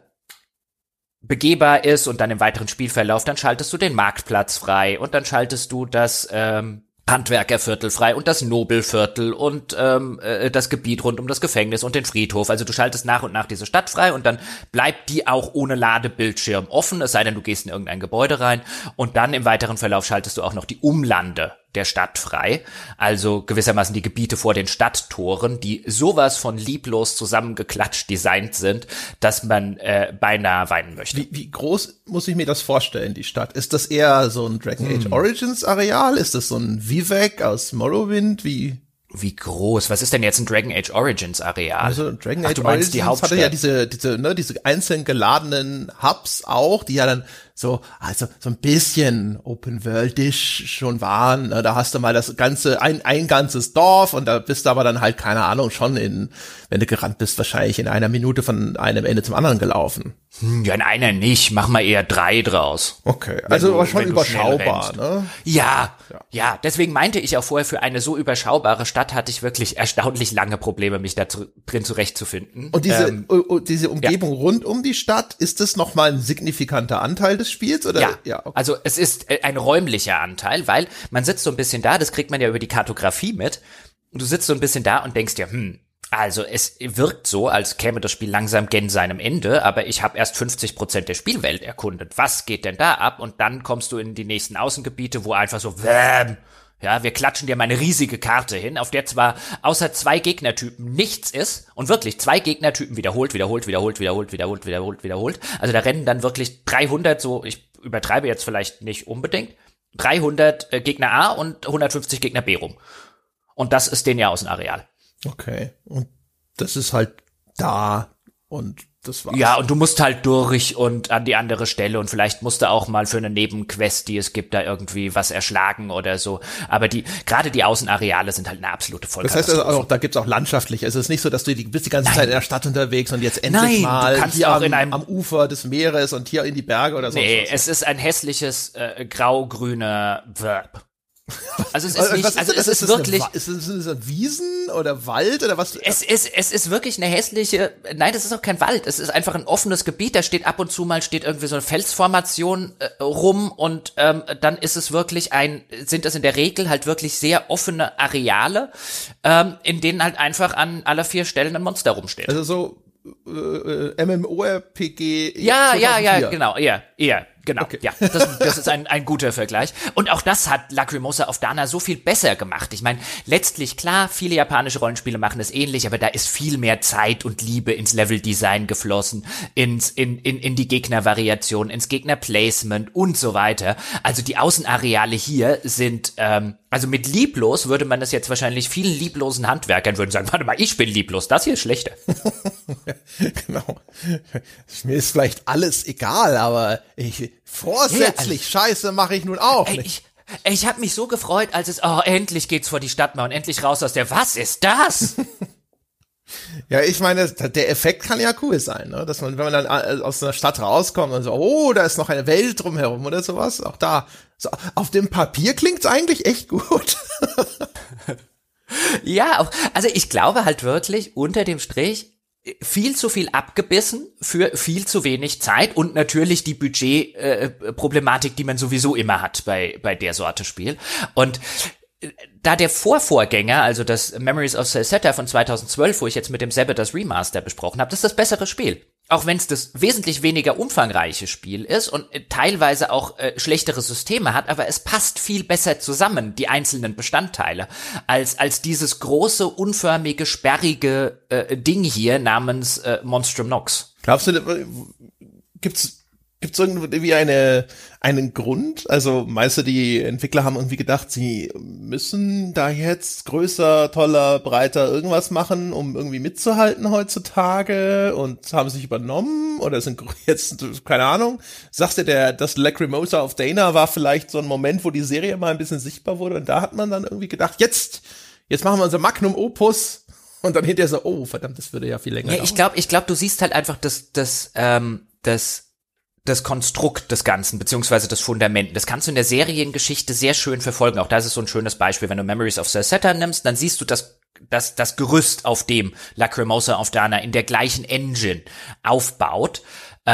begehbar ist und dann im weiteren Spielverlauf, dann schaltest du den Marktplatz frei und dann schaltest du das ähm, Handwerkerviertel frei und das Nobelviertel und ähm, äh, das Gebiet rund um das Gefängnis und den Friedhof. Also du schaltest nach und nach diese Stadt frei und dann bleibt die auch ohne Ladebildschirm offen, es sei denn, du gehst in irgendein Gebäude rein und dann im weiteren Verlauf schaltest du auch noch die Umlande der Stadt frei, also gewissermaßen die Gebiete vor den Stadttoren, die sowas von lieblos zusammengeklatscht designt sind, dass man äh, beinahe weinen möchte. Wie, wie groß muss ich mir das vorstellen, die Stadt? Ist das eher so ein Dragon Age hm. Origins Areal? Ist das so ein Vivec aus Morrowind? Wie Wie groß? Was ist denn jetzt ein Dragon Age Origins Areal? Also Dragon Age Ach, du meinst Origins die Hauptstadt? hatte ja diese, diese, ne, diese einzeln geladenen Hubs auch, die ja dann so, also so ein bisschen open-worldisch schon waren. Da hast du mal das ganze, ein, ein ganzes Dorf und da bist du aber dann halt, keine Ahnung, schon in, wenn du gerannt bist, wahrscheinlich in einer Minute von einem Ende zum anderen gelaufen. Hm, ja, in einer nicht. Mach mal eher drei draus. Okay, also aber schon überschaubar, ne? Ja, ja, ja. Deswegen meinte ich auch vorher, für eine so überschaubare Stadt hatte ich wirklich erstaunlich lange Probleme, mich da zu, drin zurechtzufinden. Und diese, ähm, uh, diese Umgebung ja. rund um die Stadt, ist das nochmal ein signifikanter Anteil des Spiels? Oder? Ja, ja okay. Also es ist ein räumlicher Anteil, weil man sitzt so ein bisschen da, das kriegt man ja über die Kartografie mit. Du sitzt so ein bisschen da und denkst dir, hm, also es wirkt so, als käme das Spiel langsam gen seinem Ende, aber ich habe erst fünfzig Prozent der Spielwelt erkundet. Was geht denn da ab? Und dann kommst du in die nächsten Außengebiete, wo einfach so, wäm, ja, wir klatschen dir mal eine riesige Karte hin, auf der zwar außer zwei Gegnertypen nichts ist und wirklich zwei Gegnertypen wiederholt, wiederholt, wiederholt, wiederholt, wiederholt, wiederholt, wiederholt. Also da rennen dann wirklich dreihundert, so, ich übertreibe jetzt vielleicht nicht unbedingt, dreihundert äh, Gegner A und hundertfünfzig Gegner B rum. Und das ist denen ja Außenareal. Okay, und das ist halt da und das war's. Ja, und du musst halt durch und an die andere Stelle und vielleicht musst du auch mal für eine Nebenquest, die es gibt, da irgendwie was erschlagen oder so. Aber die, gerade die Außenareale sind halt eine absolute Vollkatastrophe. Das heißt also auch, da gibt's auch landschaftlich. Also es ist nicht so, dass du die, bist die ganze Nein. Zeit in der Stadt unterwegs und jetzt endlich Nein, mal du kannst hier auch am, in einem, am Ufer des Meeres und hier in die Berge oder so. Nee, es ist ein hässliches, äh, grau-grüner Verb. Also es ist nicht, ist also das? es ist, ist wirklich. Eine, ist es ist Wiesen oder Wald oder was? Es ist, es ist wirklich eine hässliche, nein, das ist auch kein Wald, es ist einfach ein offenes Gebiet, da steht ab und zu mal, steht irgendwie so eine Felsformation äh, rum und ähm, dann ist es wirklich ein, sind das in der Regel halt wirklich sehr offene Areale, ähm, in denen halt einfach an aller vier Stellen ein Monster rumsteht. Also so äh, MMORPG. Ja, ja, ja, genau, eher, eher. Genau, okay. ja, das, das ist ein, ein guter Vergleich. Und auch das hat Lacrimosa of Dana so viel besser gemacht. Ich meine, letztlich, klar, viele japanische Rollenspiele machen es ähnlich, aber da ist viel mehr Zeit und Liebe ins Leveldesign geflossen, ins, in, in, in die Gegnervariation, ins Gegnerplacement und so weiter. Also die Außenareale hier sind, ähm, also mit lieblos würde man das jetzt wahrscheinlich vielen lieblosen Handwerkern würden sagen, warte mal, ich bin lieblos, das hier ist schlechter. Genau. Mir ist vielleicht alles egal, aber ich vorsätzlich ja, also, Scheiße mache ich nun auch ey, nicht. Ich, ich habe mich so gefreut, als es, oh, endlich geht's vor die Stadtmauer und endlich raus aus der, was ist das? Ja, ich meine, der Effekt kann ja cool sein, ne? Dass man, wenn man dann aus einer Stadt rauskommt und so, oh, da ist noch eine Welt drumherum oder sowas, auch da, so, auf dem Papier klingt's eigentlich echt gut. Ja, auch, also ich glaube halt wirklich, unter dem Strich, viel zu viel abgebissen für viel zu wenig Zeit und natürlich die Budgetproblematik, äh, die man sowieso immer hat bei bei der Sorte Spiel. Und da der Vorvorgänger, also das Memories of Celceta von zweitausendzwölf, wo ich jetzt mit dem Sebbe das Remaster besprochen habe, das ist das bessere Spiel. Auch wenn es das wesentlich weniger umfangreiche Spiel ist und äh, teilweise auch äh, schlechtere Systeme hat, aber es passt viel besser zusammen, die einzelnen Bestandteile, als als dieses große, unförmige, sperrige äh, Ding hier namens äh, Monstrum Nox. Glaubst du, gibt's Gibt's irgendwie eine, einen Grund? Also meinst du, die Entwickler haben irgendwie gedacht, sie müssen da jetzt größer, toller, breiter irgendwas machen, um irgendwie mitzuhalten heutzutage und haben sich übernommen oder sind jetzt, keine Ahnung, sagst du, der, das Lacrimosa of Dana war vielleicht so ein Moment, wo die Serie mal ein bisschen sichtbar wurde und da hat man dann irgendwie gedacht, jetzt, jetzt machen wir unser Magnum Opus und dann hinterher so, oh verdammt, das würde ja viel länger Ja, dauern. ich glaube, ich glaube, du siehst halt einfach das, das, ähm, das das Konstrukt des Ganzen, beziehungsweise das Fundament. Das kannst du in der Seriengeschichte sehr schön verfolgen. Auch das ist so ein schönes Beispiel. Wenn du Memories of Celceta nimmst, dann siehst du das, das, das Gerüst, auf dem Lacrimosa of Dana in der gleichen Engine aufbaut. Ähm,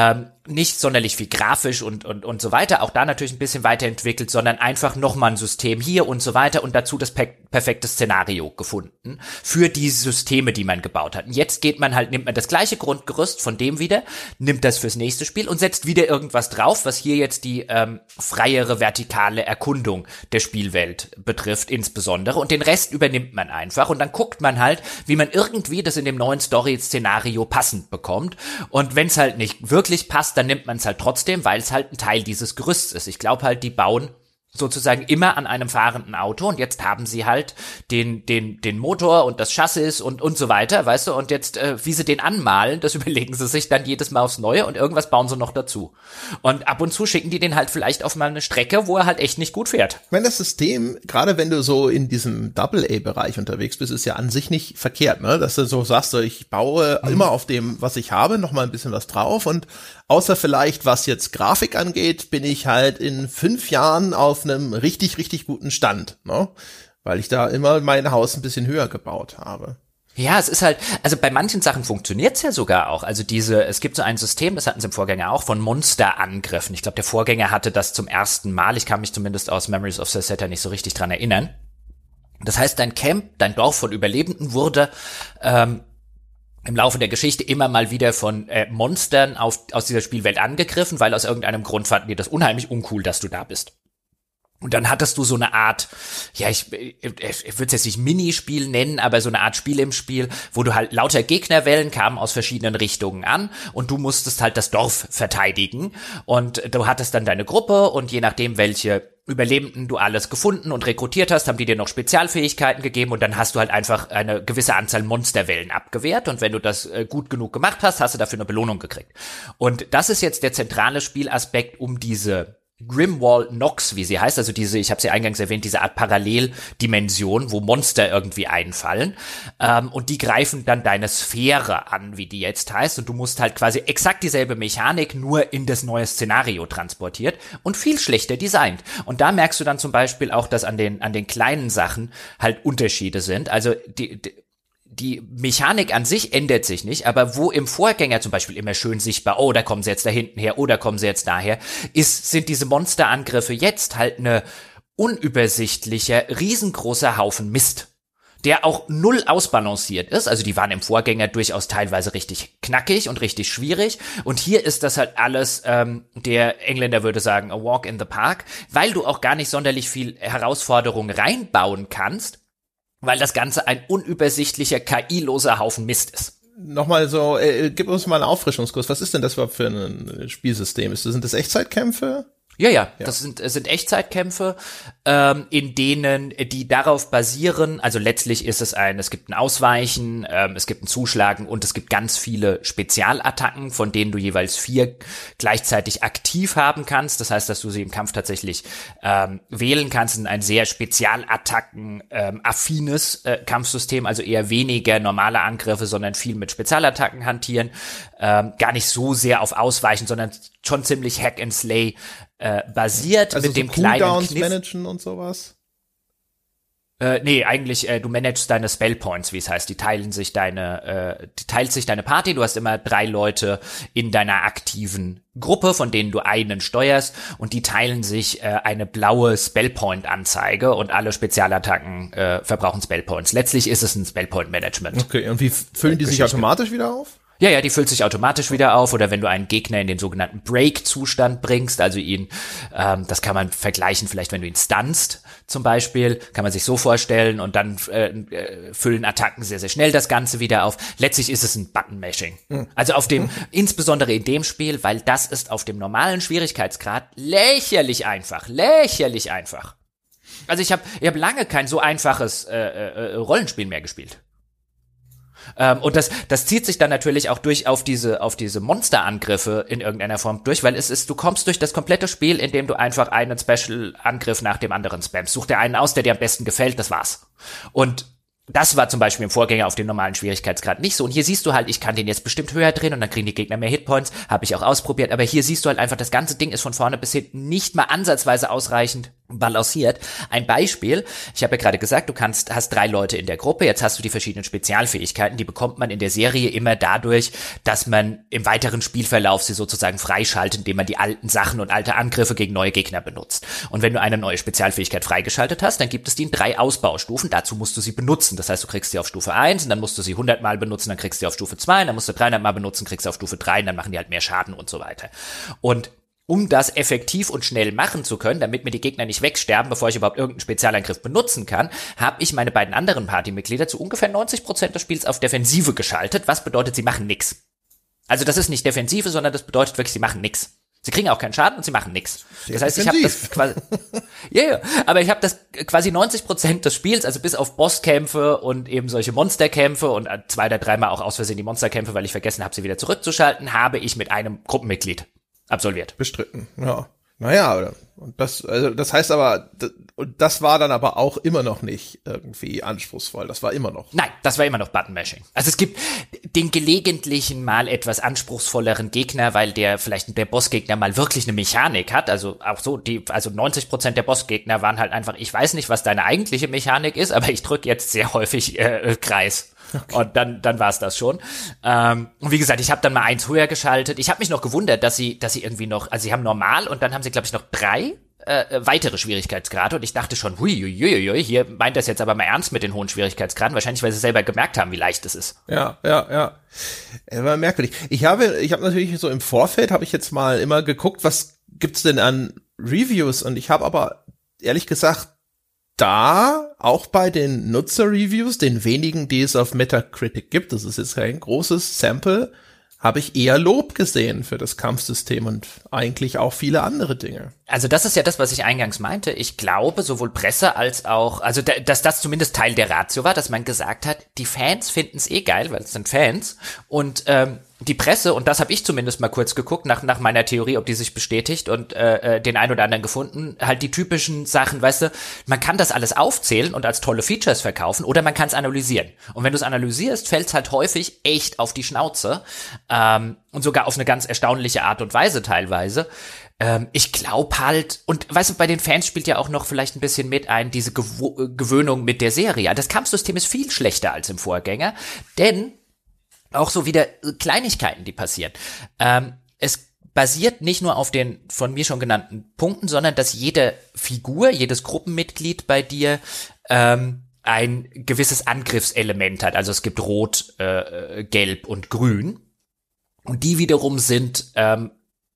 nicht sonderlich viel grafisch und, und, und so weiter, auch da natürlich ein bisschen weiterentwickelt, sondern einfach nochmal ein System hier und so weiter und dazu das per- perfekte Szenario gefunden für die Systeme, die man gebaut hat. Und jetzt geht man halt, nimmt man das gleiche Grundgerüst von dem wieder, nimmt das fürs nächste Spiel und setzt wieder irgendwas drauf, was hier jetzt die ähm, freiere vertikale Erkundung der Spielwelt betrifft insbesondere, und den Rest übernimmt man einfach und dann guckt man halt, wie man irgendwie das in dem neuen Story-Szenario passend bekommt, und wenn es halt nicht wirklich passt, dann nimmt man es halt trotzdem, weil es halt ein Teil dieses Gerüsts ist. Ich glaube halt, die bauen sozusagen immer an einem fahrenden Auto und jetzt haben sie halt den den den Motor und das Chassis und und so weiter, weißt du, und jetzt, äh, wie sie den anmalen, das überlegen sie sich dann jedes Mal aufs Neue und irgendwas bauen sie noch dazu. Und ab und zu schicken die den halt vielleicht auf mal eine Strecke, wo er halt echt nicht gut fährt. Ich meine, das System, gerade wenn du so in diesem Double-A-Bereich unterwegs bist, ist ja an sich nicht verkehrt, ne? Dass du so sagst, so, ich baue mhm. immer auf dem, was ich habe, noch mal ein bisschen was drauf, und außer vielleicht, was jetzt Grafik angeht, bin ich halt in fünf Jahren auf einem richtig, richtig guten Stand, ne? Weil ich da immer mein Haus ein bisschen höher gebaut habe. Ja, es ist halt, also bei manchen Sachen funktioniert's ja sogar auch. Also diese, es gibt so ein System, das hatten sie im Vorgänger auch, von Monsterangriffen. Ich glaube, der Vorgänger hatte das zum ersten Mal. Ich kann mich zumindest aus Memories of Celceta nicht so richtig dran erinnern. Das heißt, dein Camp, dein Dorf von Überlebenden wurde ähm, im Laufe der Geschichte immer mal wieder von äh, Monstern auf, aus dieser Spielwelt angegriffen, weil aus irgendeinem Grund fanden die das unheimlich uncool, dass du da bist. Und dann hattest du so eine Art, ja, ich, ich, ich würde es jetzt nicht Minispiel nennen, aber so eine Art Spiel im Spiel, wo du halt lauter Gegnerwellen kamen aus verschiedenen Richtungen an und du musstest halt das Dorf verteidigen. Und du hattest dann deine Gruppe und je nachdem, welche Überlebenden du alles gefunden und rekrutiert hast, haben die dir noch Spezialfähigkeiten gegeben und dann hast du halt einfach eine gewisse Anzahl Monsterwellen abgewehrt und wenn du das äh, gut genug gemacht hast, hast du dafür eine Belohnung gekriegt. Und das ist jetzt der zentrale Spielaspekt um diese Grimwall Nox, wie sie heißt, also diese, ich habe sie eingangs erwähnt, diese Art Paralleldimension, wo Monster irgendwie einfallen, ähm, und die greifen dann deine Sphäre an, wie die jetzt heißt, und du musst halt quasi exakt dieselbe Mechanik nur in das neue Szenario transportiert und viel schlechter designt. Und da merkst du dann zum Beispiel auch, dass an den an den kleinen Sachen halt Unterschiede sind. Also die, die Die Mechanik an sich ändert sich nicht, aber wo im Vorgänger zum Beispiel immer schön sichtbar, oh, da kommen sie jetzt da hinten her, oh, da kommen sie jetzt daher, ist, sind diese Monsterangriffe jetzt halt eine unübersichtlicher, riesengroßer Haufen Mist, der auch null ausbalanciert ist. Also die waren im Vorgänger durchaus teilweise richtig knackig und richtig schwierig. Und hier ist das halt alles, ähm, der Engländer würde sagen, a walk in the park, weil du auch gar nicht sonderlich viel Herausforderung reinbauen kannst, weil das Ganze ein unübersichtlicher, K I-loser Haufen Mist ist. Nochmal so, äh, gib uns mal einen Auffrischungskurs. Was ist denn das überhaupt für ein Spielsystem? Ist das, sind das Echtzeitkämpfe? Ja, ja, ja, das sind, sind Echtzeitkämpfe, ähm, in denen, die darauf basieren, also letztlich ist es ein, es gibt ein Ausweichen, ähm, es gibt ein Zuschlagen und es gibt ganz viele Spezialattacken, von denen du jeweils vier gleichzeitig aktiv haben kannst. Das heißt, dass du sie im Kampf tatsächlich ähm, wählen kannst. Es ist ein sehr Spezialattacken ähm, affines äh, Kampfsystem, also eher weniger normale Angriffe, sondern viel mit Spezialattacken hantieren. Ähm, gar nicht so sehr auf Ausweichen, sondern schon ziemlich Hack and Slay äh, basiert, also mit so dem kleinen Kniff. Managen und sowas? Äh, nee, eigentlich, äh, du managst deine Spellpoints, wie es heißt. Die teilen sich deine, äh, die teilt sich deine Party. Du hast immer drei Leute in deiner aktiven Gruppe, von denen du einen steuerst, und die teilen sich äh, eine blaue Spellpoint-Anzeige und alle Spezialattacken äh, verbrauchen Spellpoints. Letztlich ist es ein Spellpoint-Management. Okay, und wie füllen die sich automatisch wieder auf? Ja, ja, die füllt sich automatisch wieder auf, oder wenn du einen Gegner in den sogenannten Break-Zustand bringst, also ihn, ähm, das kann man vergleichen, vielleicht wenn du ihn stunst zum Beispiel, kann man sich so vorstellen, und dann äh, füllen Attacken sehr, sehr schnell das Ganze wieder auf. Letztlich ist es ein Button-Mashing. Mhm. Also auf dem, mhm. insbesondere in dem Spiel, weil das ist auf dem normalen Schwierigkeitsgrad lächerlich einfach, lächerlich einfach. Also ich habe ich hab lange kein so einfaches äh, äh, Rollenspiel mehr gespielt. Ähm, und das, das zieht sich dann natürlich auch durch auf diese, auf diese Monsterangriffe in irgendeiner Form durch, weil es ist, du kommst durch das komplette Spiel, indem du einfach einen Special-Angriff nach dem anderen spammst. Such dir einen aus, der dir am besten gefällt, das war's. Und das war zum Beispiel im Vorgänger auf dem normalen Schwierigkeitsgrad nicht so. Und hier siehst du halt, ich kann den jetzt bestimmt höher drehen und dann kriegen die Gegner mehr Hitpoints. Habe ich auch ausprobiert. Aber hier siehst du halt einfach, das ganze Ding ist von vorne bis hinten nicht mal ansatzweise ausreichend balanciert. Ein Beispiel, ich habe ja gerade gesagt, du kannst, hast drei Leute in der Gruppe, jetzt hast du die verschiedenen Spezialfähigkeiten, die bekommt man in der Serie immer dadurch, dass man im weiteren Spielverlauf sie sozusagen freischaltet, indem man die alten Sachen und alte Angriffe gegen neue Gegner benutzt. Und wenn du eine neue Spezialfähigkeit freigeschaltet hast, dann gibt es die in drei Ausbaustufen, dazu musst du sie benutzen. Das heißt, du kriegst sie auf Stufe eins und dann musst du sie hundert Mal benutzen, dann kriegst du sie auf Stufe zwei, und dann musst du dreihundert Mal benutzen, kriegst du auf Stufe drei und dann machen die halt mehr Schaden und so weiter. Und um das effektiv und schnell machen zu können, damit mir die Gegner nicht wegsterben, bevor ich überhaupt irgendeinen Spezialangriff benutzen kann, habe ich meine beiden anderen Partymitglieder zu ungefähr neunzig Prozent des Spiels auf Defensive geschaltet, was bedeutet, sie machen nix. Also das ist nicht Defensive, sondern das bedeutet wirklich, sie machen nix. Sie kriegen auch keinen Schaden und sie machen nix. Das heißt, ich habe das quasi, ja, ja, aber ich habe das quasi neunzig Prozent des Spiels, also bis auf Bosskämpfe und eben solche Monsterkämpfe und zwei oder dreimal auch aus Versehen die Monsterkämpfe, weil ich vergessen habe, sie wieder zurückzuschalten, habe ich mit einem Gruppenmitglied absolviert. Bestritten, ja. Naja, und das, also das heißt aber, und das war dann aber auch immer noch nicht irgendwie anspruchsvoll. Das war immer noch. Nein, das war immer noch Button-Mashing. Also es gibt den gelegentlichen mal etwas anspruchsvolleren Gegner, weil der vielleicht der Bossgegner mal wirklich eine Mechanik hat. Also auch so, die, also neunzig Prozent der Bossgegner waren halt einfach, ich weiß nicht, was deine eigentliche Mechanik ist, aber ich drücke jetzt sehr häufig äh, Kreis. Okay. Und dann dann war es das schon. Ähm, und wie gesagt, ich habe dann mal eins höher geschaltet. Ich habe mich noch gewundert, dass sie dass sie irgendwie noch, also sie haben normal und dann haben sie, glaube ich, noch drei äh, weitere Schwierigkeitsgrade. Und ich dachte schon, hui, hui, hui, hui, hier meint das jetzt aber mal ernst mit den hohen Schwierigkeitsgraden. Wahrscheinlich, weil sie selber gemerkt haben, wie leicht es ist. Ja, ja, ja. Äh, war merkwürdig. Ich habe, ich habe natürlich so im Vorfeld, habe ich jetzt mal immer geguckt, was gibt's denn an Reviews? Und ich habe aber ehrlich gesagt da, auch bei den Nutzer-Reviews, den wenigen, die es auf Metacritic gibt, das ist jetzt kein großes Sample, habe ich eher Lob gesehen für das Kampfsystem und eigentlich auch viele andere Dinge. Also das ist ja das, was ich eingangs meinte. Ich glaube, sowohl Presse als auch, also da, dass das zumindest Teil der Ratio war, dass man gesagt hat, die Fans finden es eh geil, weil es sind Fans. Und ähm, die Presse, und das habe ich zumindest mal kurz geguckt, nach nach meiner Theorie, ob die sich bestätigt und äh, den ein oder anderen gefunden, halt die typischen Sachen, weißt du, man kann das alles aufzählen und als tolle Features verkaufen oder man kann es analysieren. Und wenn du es analysierst, fällt es halt häufig echt auf die Schnauze ähm, und sogar auf eine ganz erstaunliche Art und Weise teilweise. Ähm, ich glaube halt, und weißt du, bei den Fans spielt ja auch noch vielleicht ein bisschen mit ein, diese Gew- Gewöhnung mit der Serie. Das Kampfsystem ist viel schlechter als im Vorgänger, denn auch so wieder Kleinigkeiten, die passieren. Ähm, es basiert nicht nur auf den von mir schon genannten Punkten, sondern dass jede Figur, jedes Gruppenmitglied bei dir ähm, ein gewisses Angriffselement hat. Also es gibt Rot, äh, Gelb und Grün. Und die wiederum sind ähm,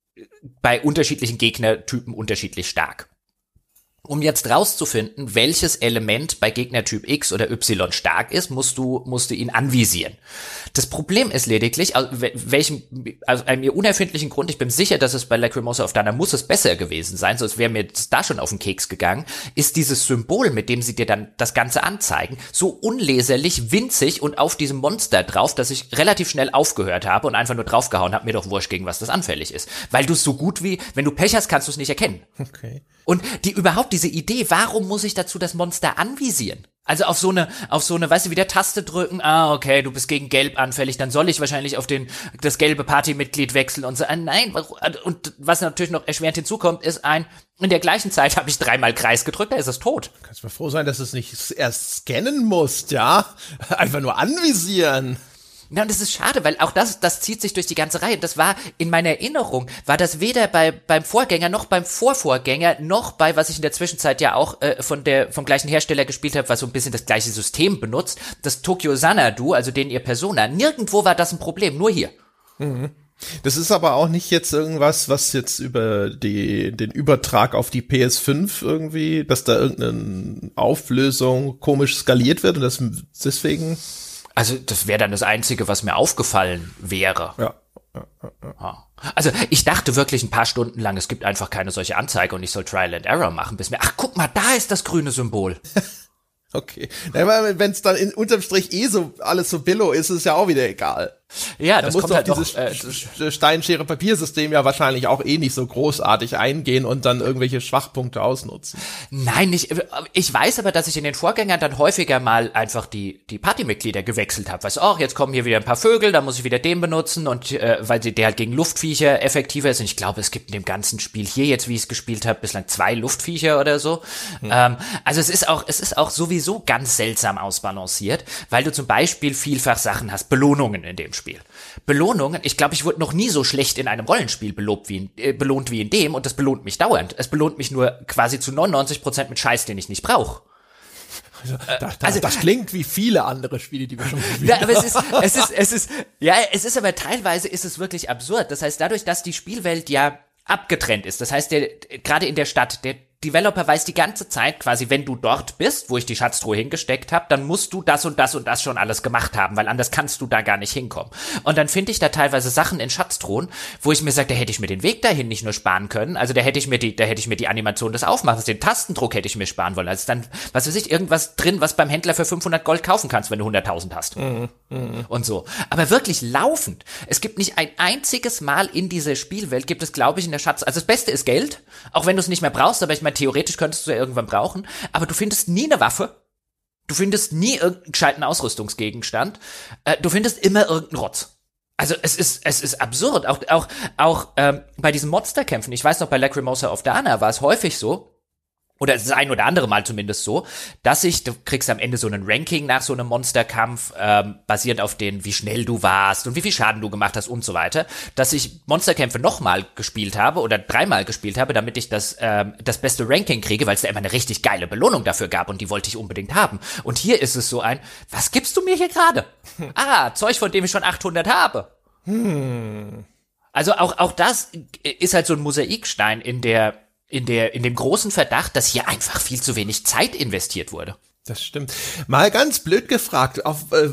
bei unterschiedlichen Gegnertypen unterschiedlich stark. Um jetzt rauszufinden, welches Element bei Gegnertyp X oder Y stark ist, musst du, musst du ihn anvisieren. Das Problem ist lediglich, aus welchem, aus einem mir unerfindlichen Grund, ich bin sicher, dass es bei Lacrimosa of Dana muss es besser gewesen sein, sonst wäre mir das da schon auf den Keks gegangen, ist dieses Symbol, mit dem sie dir dann das Ganze anzeigen, so unleserlich, winzig und auf diesem Monster drauf, dass ich relativ schnell aufgehört habe und einfach nur draufgehauen habe, mir doch wurscht, gegen was das anfällig ist. Weil du es so gut wie, wenn du Pech hast, kannst du es nicht erkennen. Okay. Und die überhaupt diese Idee, warum muss ich dazu das Monster anvisieren? Also auf so eine, auf so eine, weißt du, wieder Taste drücken, ah, okay, du bist gegen Gelb anfällig, dann soll ich wahrscheinlich auf den, das gelbe Partymitglied wechseln und so, ah, nein, und was natürlich noch erschwerend hinzukommt, ist ein, in der gleichen Zeit habe ich dreimal Kreis gedrückt, da ist es tot. Du kannst mal froh sein, dass du es nicht erst scannen musst, ja? Einfach nur anvisieren. Ja, und das ist schade, weil auch das, das zieht sich durch die ganze Reihe. Das war in meiner Erinnerung, war das weder bei beim Vorgänger noch beim Vorvorgänger noch bei, was ich in der Zwischenzeit ja auch äh, von der vom gleichen Hersteller gespielt habe, was so ein bisschen das gleiche System benutzt, das Tokyo Xanadu, also den ihr Persona. Nirgendwo war das ein Problem, nur hier. Mhm. Das ist aber auch nicht jetzt irgendwas, was jetzt über die den Übertrag auf die P S fünf irgendwie, dass da irgendeine Auflösung komisch skaliert wird und das deswegen. Also das wäre dann das Einzige, was mir aufgefallen wäre. Ja. Ja, ja, ja. Also ich dachte wirklich ein paar Stunden lang, es gibt einfach keine solche Anzeige und ich soll Trial and Error machen, bis mir, ach guck mal, da ist das grüne Symbol. Okay. Wenn es dann in, unterm Strich eh so alles so billo ist, ist es ja auch wieder egal. Ja, da das musst kommt du halt auf noch, dieses äh, Stein-Schere-Papier-System ja wahrscheinlich auch eh nicht so großartig eingehen und dann irgendwelche Schwachpunkte ausnutzen. Nein, nicht. Ich weiß aber, dass ich in den Vorgängern dann häufiger mal einfach die die Partymitglieder gewechselt habe. Weißt du, oh, jetzt kommen hier wieder ein paar Vögel, da muss ich wieder den benutzen und äh, weil sie der halt gegen Luftviecher effektiver ist. Und ich glaube, es gibt in dem ganzen Spiel hier jetzt, wie ich es gespielt habe, bislang zwei Luftviecher oder so. Hm. Ähm, also es ist auch es ist auch sowieso ganz seltsam ausbalanciert, weil du zum Beispiel vielfach Sachen hast, Belohnungen in dem Spiel. Belohnungen, ich glaube, ich wurde noch nie so schlecht in einem Rollenspiel belobt wie in, äh, belohnt wie in dem und das belohnt mich dauernd. Es belohnt mich nur quasi zu neunundneunzig Prozent mit Scheiß, den ich nicht brauche. Also, da, da, also, das klingt wie viele andere Spiele, die wir schon gespielt haben. Ja, aber es ist, es ist, es ist, ja, es ist aber teilweise ist es wirklich absurd. Das heißt, dadurch, dass die Spielwelt ja abgetrennt ist, das heißt, der, gerade in der Stadt, der Developer weiß die ganze Zeit quasi, wenn du dort bist, wo ich die Schatztruhe hingesteckt habe, dann musst du das und das und das schon alles gemacht haben, weil anders kannst du da gar nicht hinkommen. Und dann finde ich da teilweise Sachen in Schatztruhen, wo ich mir sage, da hätte ich mir den Weg dahin nicht nur sparen können, also da hätte ich mir die, da hätte ich mir die Animation des Aufmachens, den Tastendruck hätte ich mir sparen wollen. Also dann, was weiß ich, irgendwas drin, was beim Händler für fünfhundert Gold kaufen kannst, wenn du hunderttausend hast. Mhm, mh. Und so. Aber wirklich laufend. Es gibt nicht ein einziges Mal in dieser Spielwelt, gibt es, glaube ich, in der Schatz, also das Beste ist Geld, auch wenn du es nicht mehr brauchst, aber ich meine, theoretisch könntest du ja irgendwann brauchen, aber du findest nie eine Waffe, du findest nie irgendeinen gescheiten Ausrüstungsgegenstand, äh, du findest immer irgendeinen Rotz. Also es ist es ist absurd, auch auch auch ähm, bei diesen Monsterkämpfen, ich weiß noch, bei Lacrimosa of Dana war es häufig so, oder das ein oder andere Mal zumindest so, dass ich, du kriegst am Ende so einen Ranking nach so einem Monsterkampf, ähm, basierend auf den, wie schnell du warst und wie viel Schaden du gemacht hast und so weiter, dass ich Monsterkämpfe nochmal gespielt habe oder dreimal gespielt habe, damit ich das ähm, das beste Ranking kriege, weil es da immer eine richtig geile Belohnung dafür gab und die wollte ich unbedingt haben. Und hier ist es so ein, was gibst du mir hier gerade? Ah, Zeug, von dem ich schon achthundert habe. Hm. Also auch auch das ist halt so ein Mosaikstein in der in der, in dem großen Verdacht, dass hier einfach viel zu wenig Zeit investiert wurde. Das stimmt. Mal ganz blöd gefragt, auf, äh,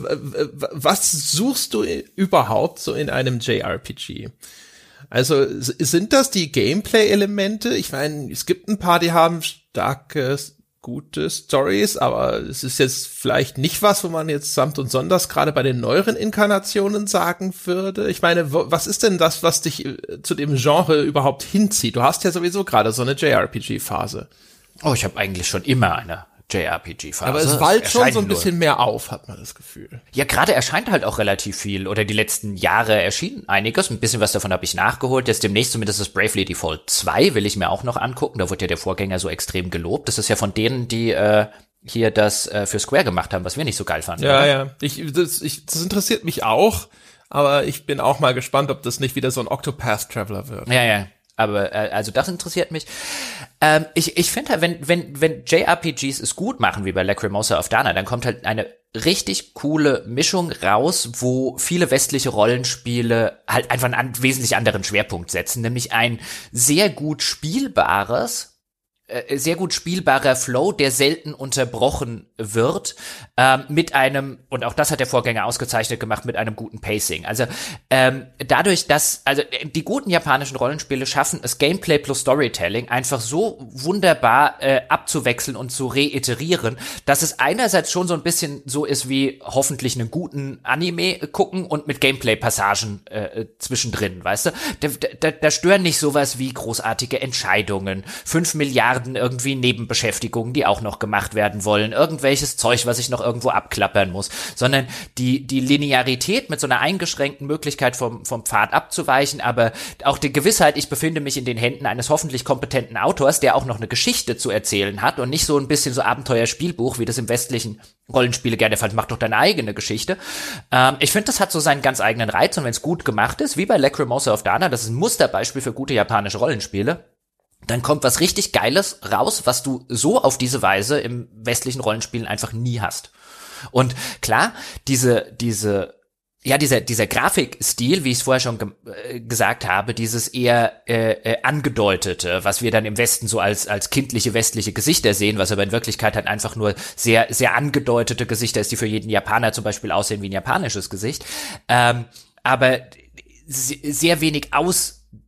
was suchst du überhaupt so in einem J R P G? Also, sind das die Gameplay-Elemente? Ich meine, es gibt ein paar, die haben starke, gute Stories, aber es ist jetzt vielleicht nicht was, wo man jetzt samt und sonders gerade bei den neueren Inkarnationen sagen würde. Ich meine, was ist denn das, was dich zu dem Genre überhaupt hinzieht? Du hast ja sowieso gerade so eine J R P G-Phase. Oh, ich habe eigentlich schon immer eine J R P G-Phase. Aber es wallt schon so ein bisschen mehr auf, hat man das Gefühl. Ja, gerade erscheint halt auch relativ viel. Oder die letzten Jahre erschien einiges. Ein bisschen was davon habe ich nachgeholt. Jetzt demnächst zumindest das Bravely Default zwei will ich mir auch noch angucken. Da wurde ja der Vorgänger so extrem gelobt. Das ist ja von denen, die äh, hier das äh, für Square gemacht haben, was wir nicht so geil fanden. Ja, oder? ja. Ich, das, ich, das interessiert mich auch. Aber ich bin auch mal gespannt, ob das nicht wieder so ein Octopath Traveler wird. Ja, ja. Aber äh, also das interessiert mich. Ähm, ich ich finde halt, wenn wenn wenn J R P Gs es gut machen, wie bei Lacrimosa of Dana, dann kommt halt eine richtig coole Mischung raus, wo viele westliche Rollenspiele halt einfach einen an, wesentlich anderen Schwerpunkt setzen, nämlich ein sehr gut spielbares, äh, sehr gut spielbarer Flow, der selten unterbrochen wird, ähm, mit einem, und auch das hat der Vorgänger ausgezeichnet gemacht, mit einem guten Pacing. Also ähm, dadurch, dass, also die guten japanischen Rollenspiele schaffen es, Gameplay plus Storytelling einfach so wunderbar äh, abzuwechseln und zu reiterieren, dass es einerseits schon so ein bisschen so ist wie hoffentlich einen guten Anime gucken und mit Gameplay-Passagen äh, zwischendrin, weißt du? Da, da, da stören nicht sowas wie großartige Entscheidungen, fünf Milliarden irgendwie Nebenbeschäftigungen, die auch noch gemacht werden wollen, irgendwelches Zeug, was ich noch irgendwo abklappern muss, sondern die die Linearität mit so einer eingeschränkten Möglichkeit vom vom Pfad abzuweichen, aber auch die Gewissheit, ich befinde mich in den Händen eines hoffentlich kompetenten Autors, der auch noch eine Geschichte zu erzählen hat und nicht so ein bisschen so Abenteuerspielbuch, wie das im westlichen Rollenspiele gerne fand, mach doch deine eigene Geschichte. Ähm, ich finde, das hat so seinen ganz eigenen Reiz und wenn es gut gemacht ist, wie bei Lacrimosa of Dana, das ist ein Musterbeispiel für gute japanische Rollenspiele, dann kommt was richtig Geiles raus, was du so auf diese Weise im westlichen Rollenspielen einfach nie hast. Und klar, diese, diese, ja, dieser, dieser Grafikstil, wie ich es vorher schon ge- äh, gesagt habe, dieses eher äh, äh, angedeutete, was wir dann im Westen so als, als kindliche westliche Gesichter sehen, was aber in Wirklichkeit halt einfach nur sehr, sehr angedeutete Gesichter ist, die für jeden Japaner zum Beispiel aussehen wie ein japanisches Gesicht, ähm, aber sehr wenig aus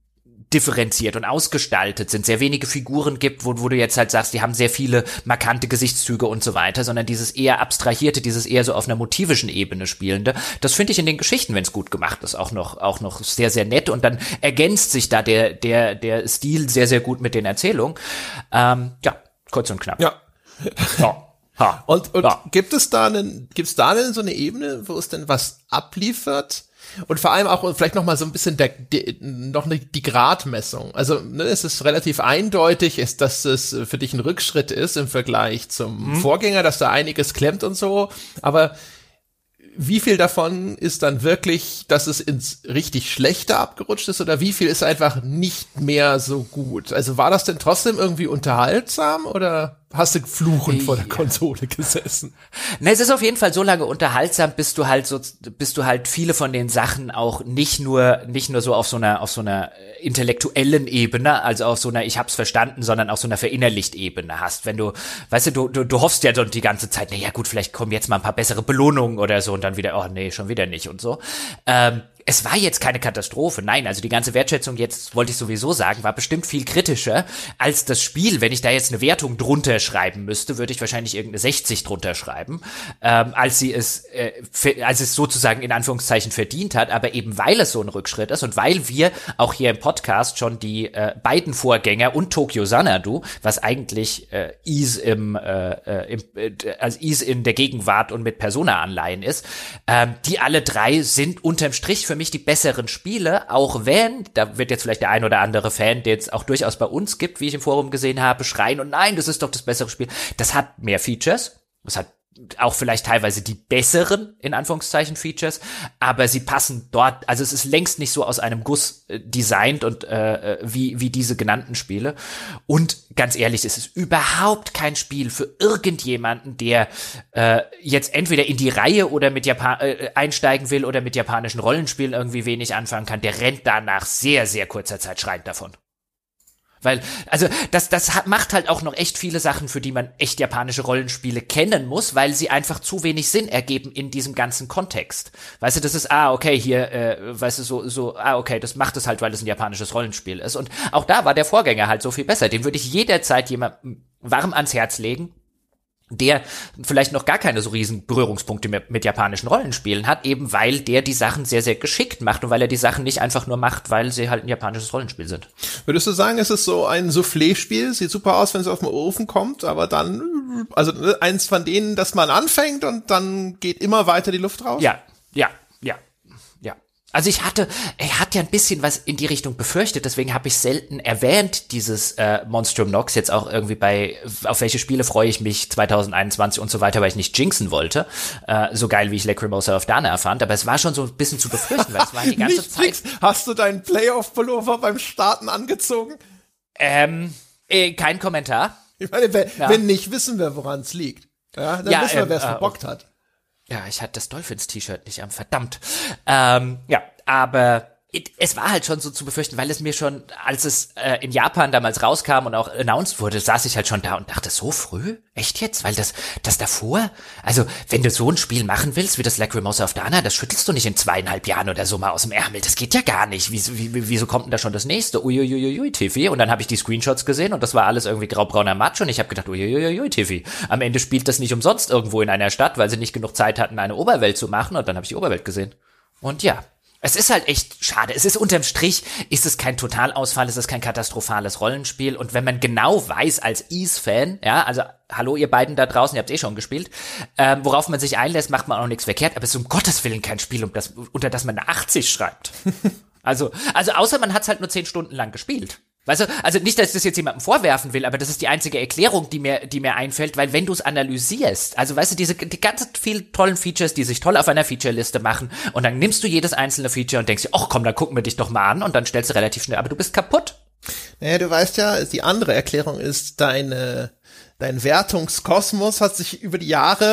differenziert und ausgestaltet sind, sehr wenige Figuren gibt, wo, wo du jetzt halt sagst, die haben sehr viele markante Gesichtszüge und so weiter, sondern dieses eher abstrahierte, dieses eher so auf einer motivischen Ebene spielende, das finde ich in den Geschichten, wenn es gut gemacht ist, auch noch auch noch sehr, sehr nett und dann ergänzt sich da der der der Stil sehr, sehr gut mit den Erzählungen. Ähm, ja, kurz und knapp. Ja. Ja. Ha. Und, und ja. gibt es da einen, gibt's da denn so eine Ebene, wo es denn was abliefert? Und vor allem auch vielleicht noch mal so ein bisschen der, die, noch eine, die Gradmessung. Also ne, es ist relativ eindeutig, ist, dass es für dich ein Rückschritt ist im Vergleich zum mhm. Vorgänger, dass da einiges klemmt und so. Aber wie viel davon ist dann wirklich, dass es ins richtig Schlechte abgerutscht ist, oder wie viel ist einfach nicht mehr so gut? Also war das denn trotzdem irgendwie unterhaltsam oder hast du fluchend vor der Konsole gesessen? Ne, es ist auf jeden Fall so lange unterhaltsam, bis du halt so, bis du halt viele von den Sachen auch nicht nur, nicht nur so auf so einer, auf so einer intellektuellen Ebene, also auf so einer ich hab's verstanden, sondern auf so einer verinnerlicht Ebene hast. Wenn du, weißt du, du, du, du hoffst ja dann die ganze Zeit, na ja gut, vielleicht kommen jetzt mal ein paar bessere Belohnungen oder so und dann wieder, oh nee, schon wieder nicht und so. Ähm, Es war jetzt keine Katastrophe, nein, also die ganze Wertschätzung jetzt, wollte ich sowieso sagen, war bestimmt viel kritischer als das Spiel. Wenn ich da jetzt eine Wertung drunter schreiben müsste, würde ich wahrscheinlich irgendeine sechzig drunter schreiben, ähm, als sie es, äh, für, als es sozusagen in Anführungszeichen verdient hat, aber eben weil es so ein Rückschritt ist und weil wir auch hier im Podcast schon die äh, beiden Vorgänger und Tokyo Xanadu, was eigentlich äh, Ys im, äh, im äh, also Ys in der Gegenwart und mit Persona-Anleihen ist, ähm, die alle drei sind unterm Strich für mich die besseren Spiele, auch wenn, da wird jetzt vielleicht der ein oder andere Fan, der jetzt auch durchaus bei uns gibt, wie ich im Forum gesehen habe, schreien und nein, das ist doch das bessere Spiel. Das hat mehr Features, das hat auch vielleicht teilweise die besseren, in Anführungszeichen, Features, aber sie passen dort, also es ist längst nicht so aus einem Guss äh, designt und äh, wie wie diese genannten Spiele. Und ganz ehrlich, es ist überhaupt kein Spiel für irgendjemanden, der äh, jetzt entweder in die Reihe oder mit Japan äh, einsteigen will oder mit japanischen Rollenspielen irgendwie wenig anfangen kann. Der rennt da nach sehr, sehr kurzer Zeit schreiend davon. Weil, also, das, das hat, macht halt auch noch echt viele Sachen, für die man echt japanische Rollenspiele kennen muss, weil sie einfach zu wenig Sinn ergeben in diesem ganzen Kontext. Weißt du, das ist, ah, okay, hier, äh, weißt du, so, so, ah, okay, das macht es halt, weil es ein japanisches Rollenspiel ist. Und auch da war der Vorgänger halt so viel besser. Den würde ich jederzeit jemandem warm ans Herz legen, der vielleicht noch gar keine so riesen Berührungspunkte mit, mit japanischen Rollenspielen hat, eben weil der die Sachen sehr, sehr geschickt macht und weil er die Sachen nicht einfach nur macht, weil sie halt ein japanisches Rollenspiel sind. Würdest du sagen, es ist so ein Soufflé-Spiel? Sieht super aus, wenn es auf den Ofen kommt, aber dann, also eins von denen, dass man anfängt und dann geht immer weiter die Luft raus? Ja, ja, ja, ja. Also ich hatte, er hat ja ein bisschen was in die Richtung befürchtet, deswegen habe ich selten erwähnt, dieses äh, Monstrum Nox, jetzt auch irgendwie bei, auf welche Spiele freue ich mich zwanzig einundzwanzig und so weiter, weil ich nicht jinxen wollte, äh, so geil wie ich Lacrimosa of Dana fand, aber es war schon so ein bisschen zu befürchten, weil es war die ganze Zeit... Jinx. Hast du deinen Playoff-Pullover beim Starten angezogen? Ähm, äh, kein Kommentar. Ich meine, wenn, ja. wenn nicht, wissen wir, woran es liegt. Ja, dann ja, wissen wir, ähm, wer es äh, verbockt hat. Ja, ich hatte das Dolphins-T-Shirt nicht am, verdammt. Ähm, ja, aber es war halt schon so zu befürchten, weil es mir schon, als es äh, in Japan damals rauskam und auch announced wurde, saß ich halt schon da und dachte, so früh? Echt jetzt? Weil das das davor, also wenn du so ein Spiel machen willst, wie das Lacrimosa of Dana, das schüttelst du nicht in zweieinhalb Jahren oder so mal aus dem Ärmel. Das geht ja gar nicht. Wieso, wie, wieso kommt denn da schon das nächste? Uiuiuiui, Tiffy. Und dann habe ich die Screenshots gesehen und das war alles irgendwie graubrauner Matsch und ich habe gedacht, uiuiuiui, Tiffy. Am Ende spielt das nicht umsonst irgendwo in einer Stadt, weil sie nicht genug Zeit hatten, eine Oberwelt zu machen und dann habe ich die Oberwelt gesehen. Und ja, es ist halt echt schade. Es ist unterm Strich, ist es kein Totalausfall, es ist kein katastrophales Rollenspiel. Und wenn man genau weiß als Ys-Fan, ja, also hallo ihr beiden da draußen, ihr habt eh schon gespielt, ähm, worauf man sich einlässt, macht man auch nichts verkehrt. Aber es ist um Gottes Willen kein Spiel, um das, unter das man eine achtzig schreibt. also, also außer man hat's halt nur zehn Stunden lang gespielt. Weißt du, also nicht, dass ich das jetzt jemandem vorwerfen will, aber das ist die einzige Erklärung, die mir, die mir einfällt, weil wenn du es analysierst, also weißt du, diese, die ganzen vielen tollen Features, die sich toll auf einer Feature-Liste machen und dann nimmst du jedes einzelne Feature und denkst dir, ach komm, dann gucken wir dich doch mal an und dann stellst du relativ schnell, aber du bist kaputt. Naja, du weißt ja, die andere Erklärung ist, deine, dein Wertungskosmos hat sich über die Jahre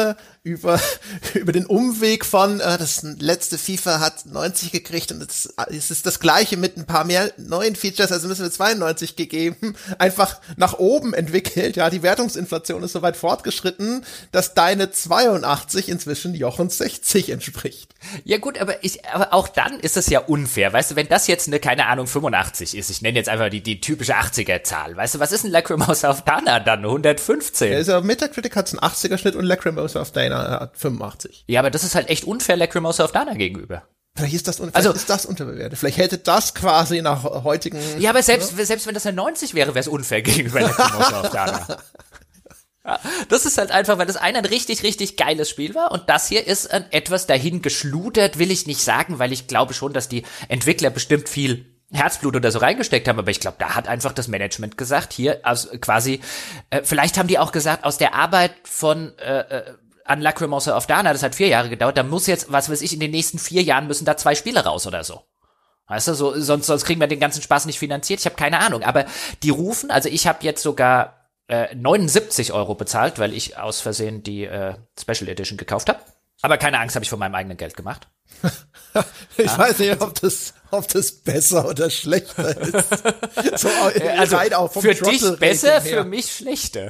über über den Umweg von, äh, das letzte FIFA hat neunzig gekriegt und es, es ist das gleiche mit ein paar mehr neuen Features, also müssen wir zweiundneunzig gegeben, einfach nach oben entwickelt. Ja, die Wertungsinflation ist so weit fortgeschritten, dass deine zweiundachtzig inzwischen Jochens sechzig entspricht. Ja gut, aber ich, aber auch dann ist es ja unfair, weißt du, wenn das jetzt eine, keine Ahnung, fünfundachtzig ist, ich nenne jetzt einfach die, die typische achtziger-Zahl, weißt du, was ist ein Lacrimosa of Dana dann, hundertfünfzehn? Ja, also Metacritic hat einen achtziger-Schnitt und Lacrimosa of Dana hat fünfundachtzig. Ja, aber das ist halt echt unfair Lacrimosa of Dana gegenüber. Vielleicht ist das, vielleicht also, ist das unterbewertet. Vielleicht hätte das quasi nach heutigen... Ja, aber selbst, ne? selbst wenn das eine neunzig wäre, wäre es unfair gegenüber Lacrimosa of Dana. Ja, das ist halt einfach, weil das eine ein richtig, richtig geiles Spiel war und das hier ist ein etwas dahin geschludert, will ich nicht sagen, weil ich glaube schon, dass die Entwickler bestimmt viel Herzblut oder so reingesteckt haben, aber ich glaube, da hat einfach das Management gesagt, hier aus quasi, äh, vielleicht haben die auch gesagt, aus der Arbeit von äh, äh, an Lacrimosa of Dana, das hat vier Jahre gedauert, da muss jetzt, was weiß ich, in den nächsten vier Jahren müssen da zwei Spiele raus oder so. Weißt du, so, sonst, sonst kriegen wir den ganzen Spaß nicht finanziert, ich habe keine Ahnung, aber die rufen, also ich habe jetzt sogar äh, neunundsiebzig Euro bezahlt, weil ich aus Versehen die äh, Special Edition gekauft habe. Aber keine Angst, habe ich von meinem eigenen Geld gemacht. Ich ah. weiß nicht, ob das, ob das besser oder schlechter ist. So, also für dich besser, für mich schlechter.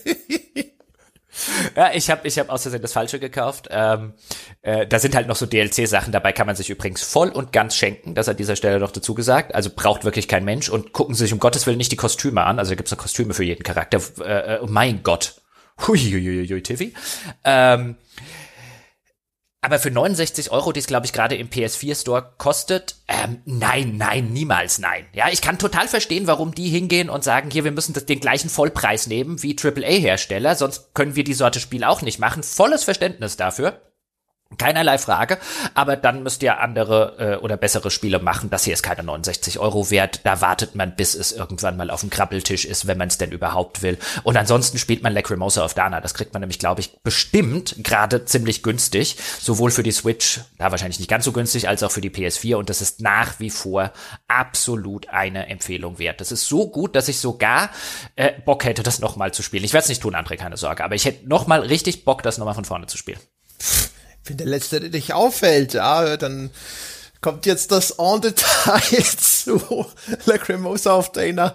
Ja, ich habe ich hab aus Versehen das Falsche gekauft. Ähm, äh, da sind halt noch so D L C-Sachen dabei, kann man sich übrigens voll und ganz schenken. Das an dieser Stelle noch dazu gesagt. Also braucht wirklich kein Mensch. Und gucken Sie sich um Gottes Willen nicht die Kostüme an. Also da gibt's noch Kostüme für jeden Charakter. Äh, oh mein Gott. Huiuiuiui, Tiffy. Ähm, aber für neunundsechzig Euro, die es, glaube ich, gerade im P S vier Store kostet, ähm, nein, nein, niemals nein. Ja, ich kann total verstehen, warum die hingehen und sagen, hier, wir müssen das, den gleichen Vollpreis nehmen wie Triple A-Hersteller, sonst können wir die Sorte Spiel auch nicht machen. Volles Verständnis dafür. Keinerlei Frage, aber dann müsst ihr andere äh, oder bessere Spiele machen. Das hier ist keine neunundsechzig Euro wert. Da wartet man, bis es irgendwann mal auf dem Krabbeltisch ist, wenn man es denn überhaupt will. Und ansonsten spielt man Lacrimosa of Dana. Das kriegt man nämlich, glaube ich, bestimmt gerade ziemlich günstig. Sowohl für die Switch, da wahrscheinlich nicht ganz so günstig, als auch für die P S vier. Und das ist nach wie vor absolut eine Empfehlung wert. Das ist so gut, dass ich sogar äh, Bock hätte, das nochmal zu spielen. Ich werde es nicht tun, André, keine Sorge. Aber ich hätte nochmal richtig Bock, das nochmal von vorne zu spielen. Ich bin der Letzte, der dich auffällt, ja, dann kommt jetzt das en Detail zu Lacrimosa of Dana.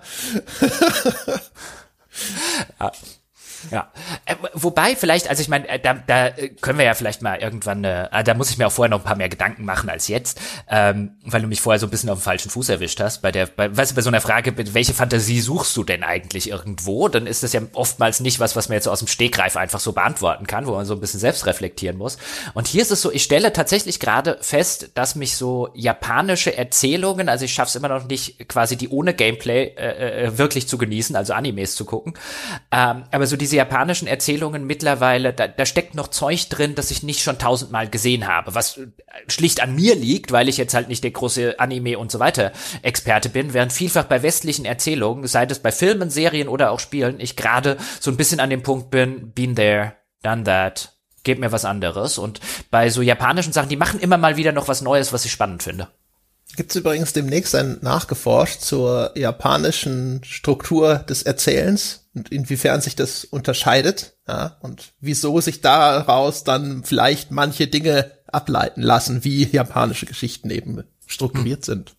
Ja. Ja, äh, wobei vielleicht, also ich meine, äh, da, da können wir ja vielleicht mal irgendwann, äh, da muss ich mir auch vorher noch ein paar mehr Gedanken machen als jetzt, ähm, weil du mich vorher so ein bisschen auf dem falschen Fuß erwischt hast. Bei der, bei, weißt du, bei so einer Frage, welche Fantasie suchst du denn eigentlich irgendwo? Dann ist das ja oftmals nicht was, was man jetzt so aus dem Stegreif einfach so beantworten kann, wo man so ein bisschen selbst reflektieren muss. Und hier ist es so, ich stelle tatsächlich gerade fest, dass mich so japanische Erzählungen, also ich schaff's immer noch nicht, quasi die ohne Gameplay äh, wirklich zu genießen, also Animes zu gucken, ähm, aber so diese japanischen Erzählungen mittlerweile, da, da steckt noch Zeug drin, das ich nicht schon tausendmal gesehen habe, was schlicht an mir liegt, weil ich jetzt halt nicht der große Anime und so weiter Experte bin, während vielfach bei westlichen Erzählungen, sei es bei Filmen, Serien oder auch Spielen, ich gerade so ein bisschen an dem Punkt bin, been there, done that, gebt mir was anderes. Und bei so japanischen Sachen, die machen immer mal wieder noch was Neues, was ich spannend finde. Gibt's übrigens demnächst ein Nachgeforscht zur japanischen Struktur des Erzählens und inwiefern sich das unterscheidet, ja, und wieso sich daraus dann vielleicht manche Dinge ableiten lassen, wie japanische Geschichten eben strukturiert hm. sind.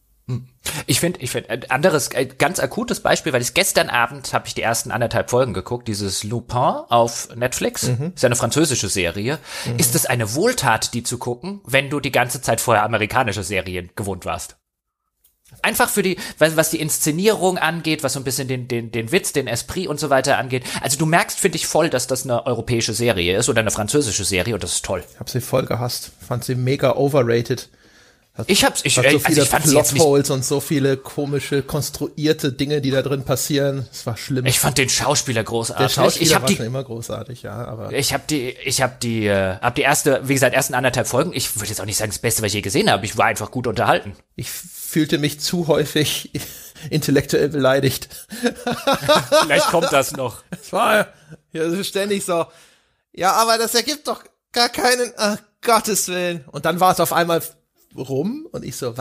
Ich finde, ich finde, ein anderes, ganz akutes Beispiel, weil ich gestern Abend habe ich die ersten anderthalb Folgen geguckt, dieses Lupin auf Netflix, mhm. ist ja eine französische Serie. Mhm. Ist es eine Wohltat, die zu gucken, wenn du die ganze Zeit vorher amerikanische Serien gewohnt warst? Einfach für die, was die Inszenierung angeht, was so ein bisschen den, den, den Witz, den Esprit und so weiter angeht. Also du merkst, finde ich, voll, dass das eine europäische Serie ist oder eine französische Serie und das ist toll. Ich habe sie voll gehasst. Fand sie mega overrated. Hat, ich hab's, ich, hat so also viele ich fand Plotholes und so viele komische, konstruierte Dinge, die da drin passieren. Es war schlimm. Ich fand den Schauspieler großartig. Der Schauspieler ich hab war die, schon immer großartig, ja, aber. Ich hab die, ich hab die, äh, hab die erste, wie gesagt, ersten anderthalb Folgen. Ich würde jetzt auch nicht sagen, das Beste, was ich je gesehen habe. Ich war einfach gut unterhalten. Ich fühlte mich zu häufig intellektuell beleidigt. Vielleicht kommt das noch. Es war ja ständig so, ja, aber das ergibt doch gar keinen, ach, Gottes Willen. Und dann war es auf einmal rum und ich so, was?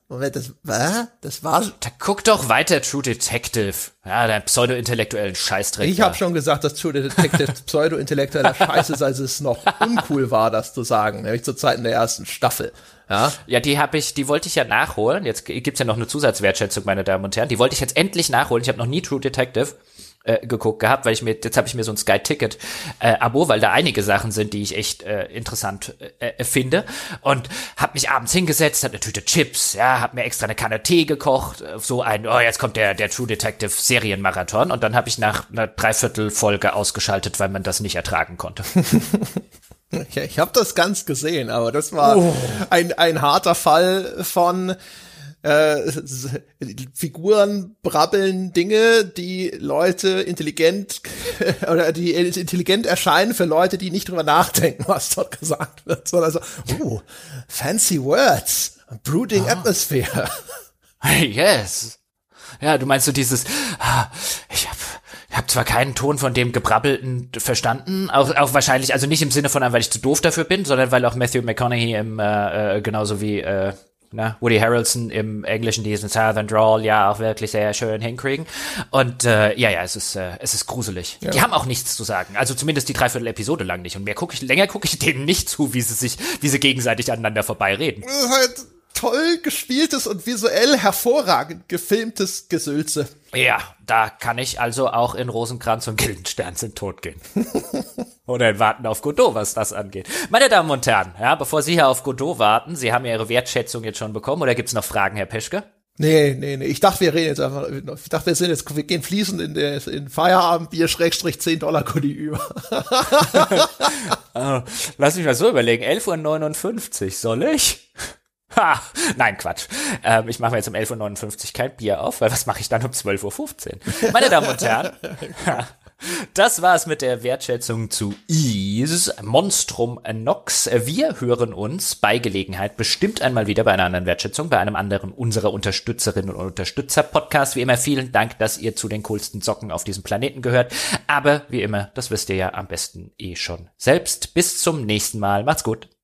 Moment, das, äh, das war... Da guck doch weiter True Detective. Ja, dein pseudo-intellektuellen Scheißdreck. Ich habe schon gesagt, dass True Detective pseudo-intellektueller Scheiß ist, als es noch uncool war, das zu sagen. Nämlich zu Zeiten der ersten Staffel. Ja, ja, die habe ich, die wollte ich ja nachholen. Jetzt gibt's ja noch eine Zusatzwertschätzung, meine Damen und Herren. Die wollte ich jetzt endlich nachholen. Ich habe noch nie True Detective äh, geguckt gehabt, weil ich mir, jetzt habe ich mir so ein Sky-Ticket äh, Abo, weil da einige Sachen sind, die ich echt äh, interessant äh, finde, und habe mich abends hingesetzt, hab eine Tüte Chips, ja, hab mir extra eine Kanne Tee gekocht, so ein, oh, jetzt kommt der der True Detective Serienmarathon, und dann habe ich nach einer Dreiviertelfolge ausgeschaltet, weil man das nicht ertragen konnte. Ja, ich habe das ganz gesehen, aber das war oh. ein ein harter Fall von Äh, Figuren brabbeln Dinge, die Leute intelligent oder die intelligent erscheinen für Leute, die nicht drüber nachdenken, was dort gesagt wird, sondern so, oh, fancy words, brooding oh. atmosphere. Yes. Ja, du meinst so dieses, ich hab Ich habe zwar keinen Ton von dem Gebrabbelten verstanden, auch, auch wahrscheinlich, also nicht im Sinne von, weil ich zu doof dafür bin, sondern weil auch Matthew McConaughey im, äh, genauso wie, äh, na, Woody Harrelson im Englischen diesen Southern Drawl ja auch wirklich sehr schön hinkriegen. Und äh, ja, ja, es ist äh, es ist gruselig. Ja. Die haben auch nichts zu sagen. Also zumindest die Dreiviertel Episode lang nicht. Und mehr gucke ich, länger gucke ich denen nicht zu, wie sie sich, wie sie gegenseitig aneinander vorbeireden. Das ist halt toll gespieltes und visuell hervorragend gefilmtes Gesülze. Ja, da kann ich also auch in Rosenkranz und Guildenstern sind tot gehen. Oder in Warten auf Godot, was das angeht. Meine Damen und Herren, ja, bevor Sie hier auf Godot warten, Sie haben ja Ihre Wertschätzung jetzt schon bekommen, oder gibt's noch Fragen, Herr Peschke? Nee, nee, nee. Ich dachte, wir reden jetzt einfach, ich dachte, wir sind jetzt, wir gehen fließend in der, in Feierabendbier Schrägstrich zehn Dollar Goodie über. Oh, lass mich mal so überlegen. elf Uhr neunundfünfzig, soll ich? Ha, nein, Quatsch. Ähm, ich mache mir jetzt um elf Uhr neunundfünfzig kein Bier auf, weil was mache ich dann um zwölf Uhr fünfzehn? Meine Damen und Herren, das war's mit der Wertschätzung zu Is Monstrum Nox. Wir hören uns bei Gelegenheit bestimmt einmal wieder bei einer anderen Wertschätzung, bei einem anderen unserer Unterstützerinnen und Unterstützer-Podcast. Wie immer, vielen Dank, dass ihr zu den coolsten Socken auf diesem Planeten gehört. Aber wie immer, das wisst ihr ja am besten eh schon selbst. Bis zum nächsten Mal. Macht's gut.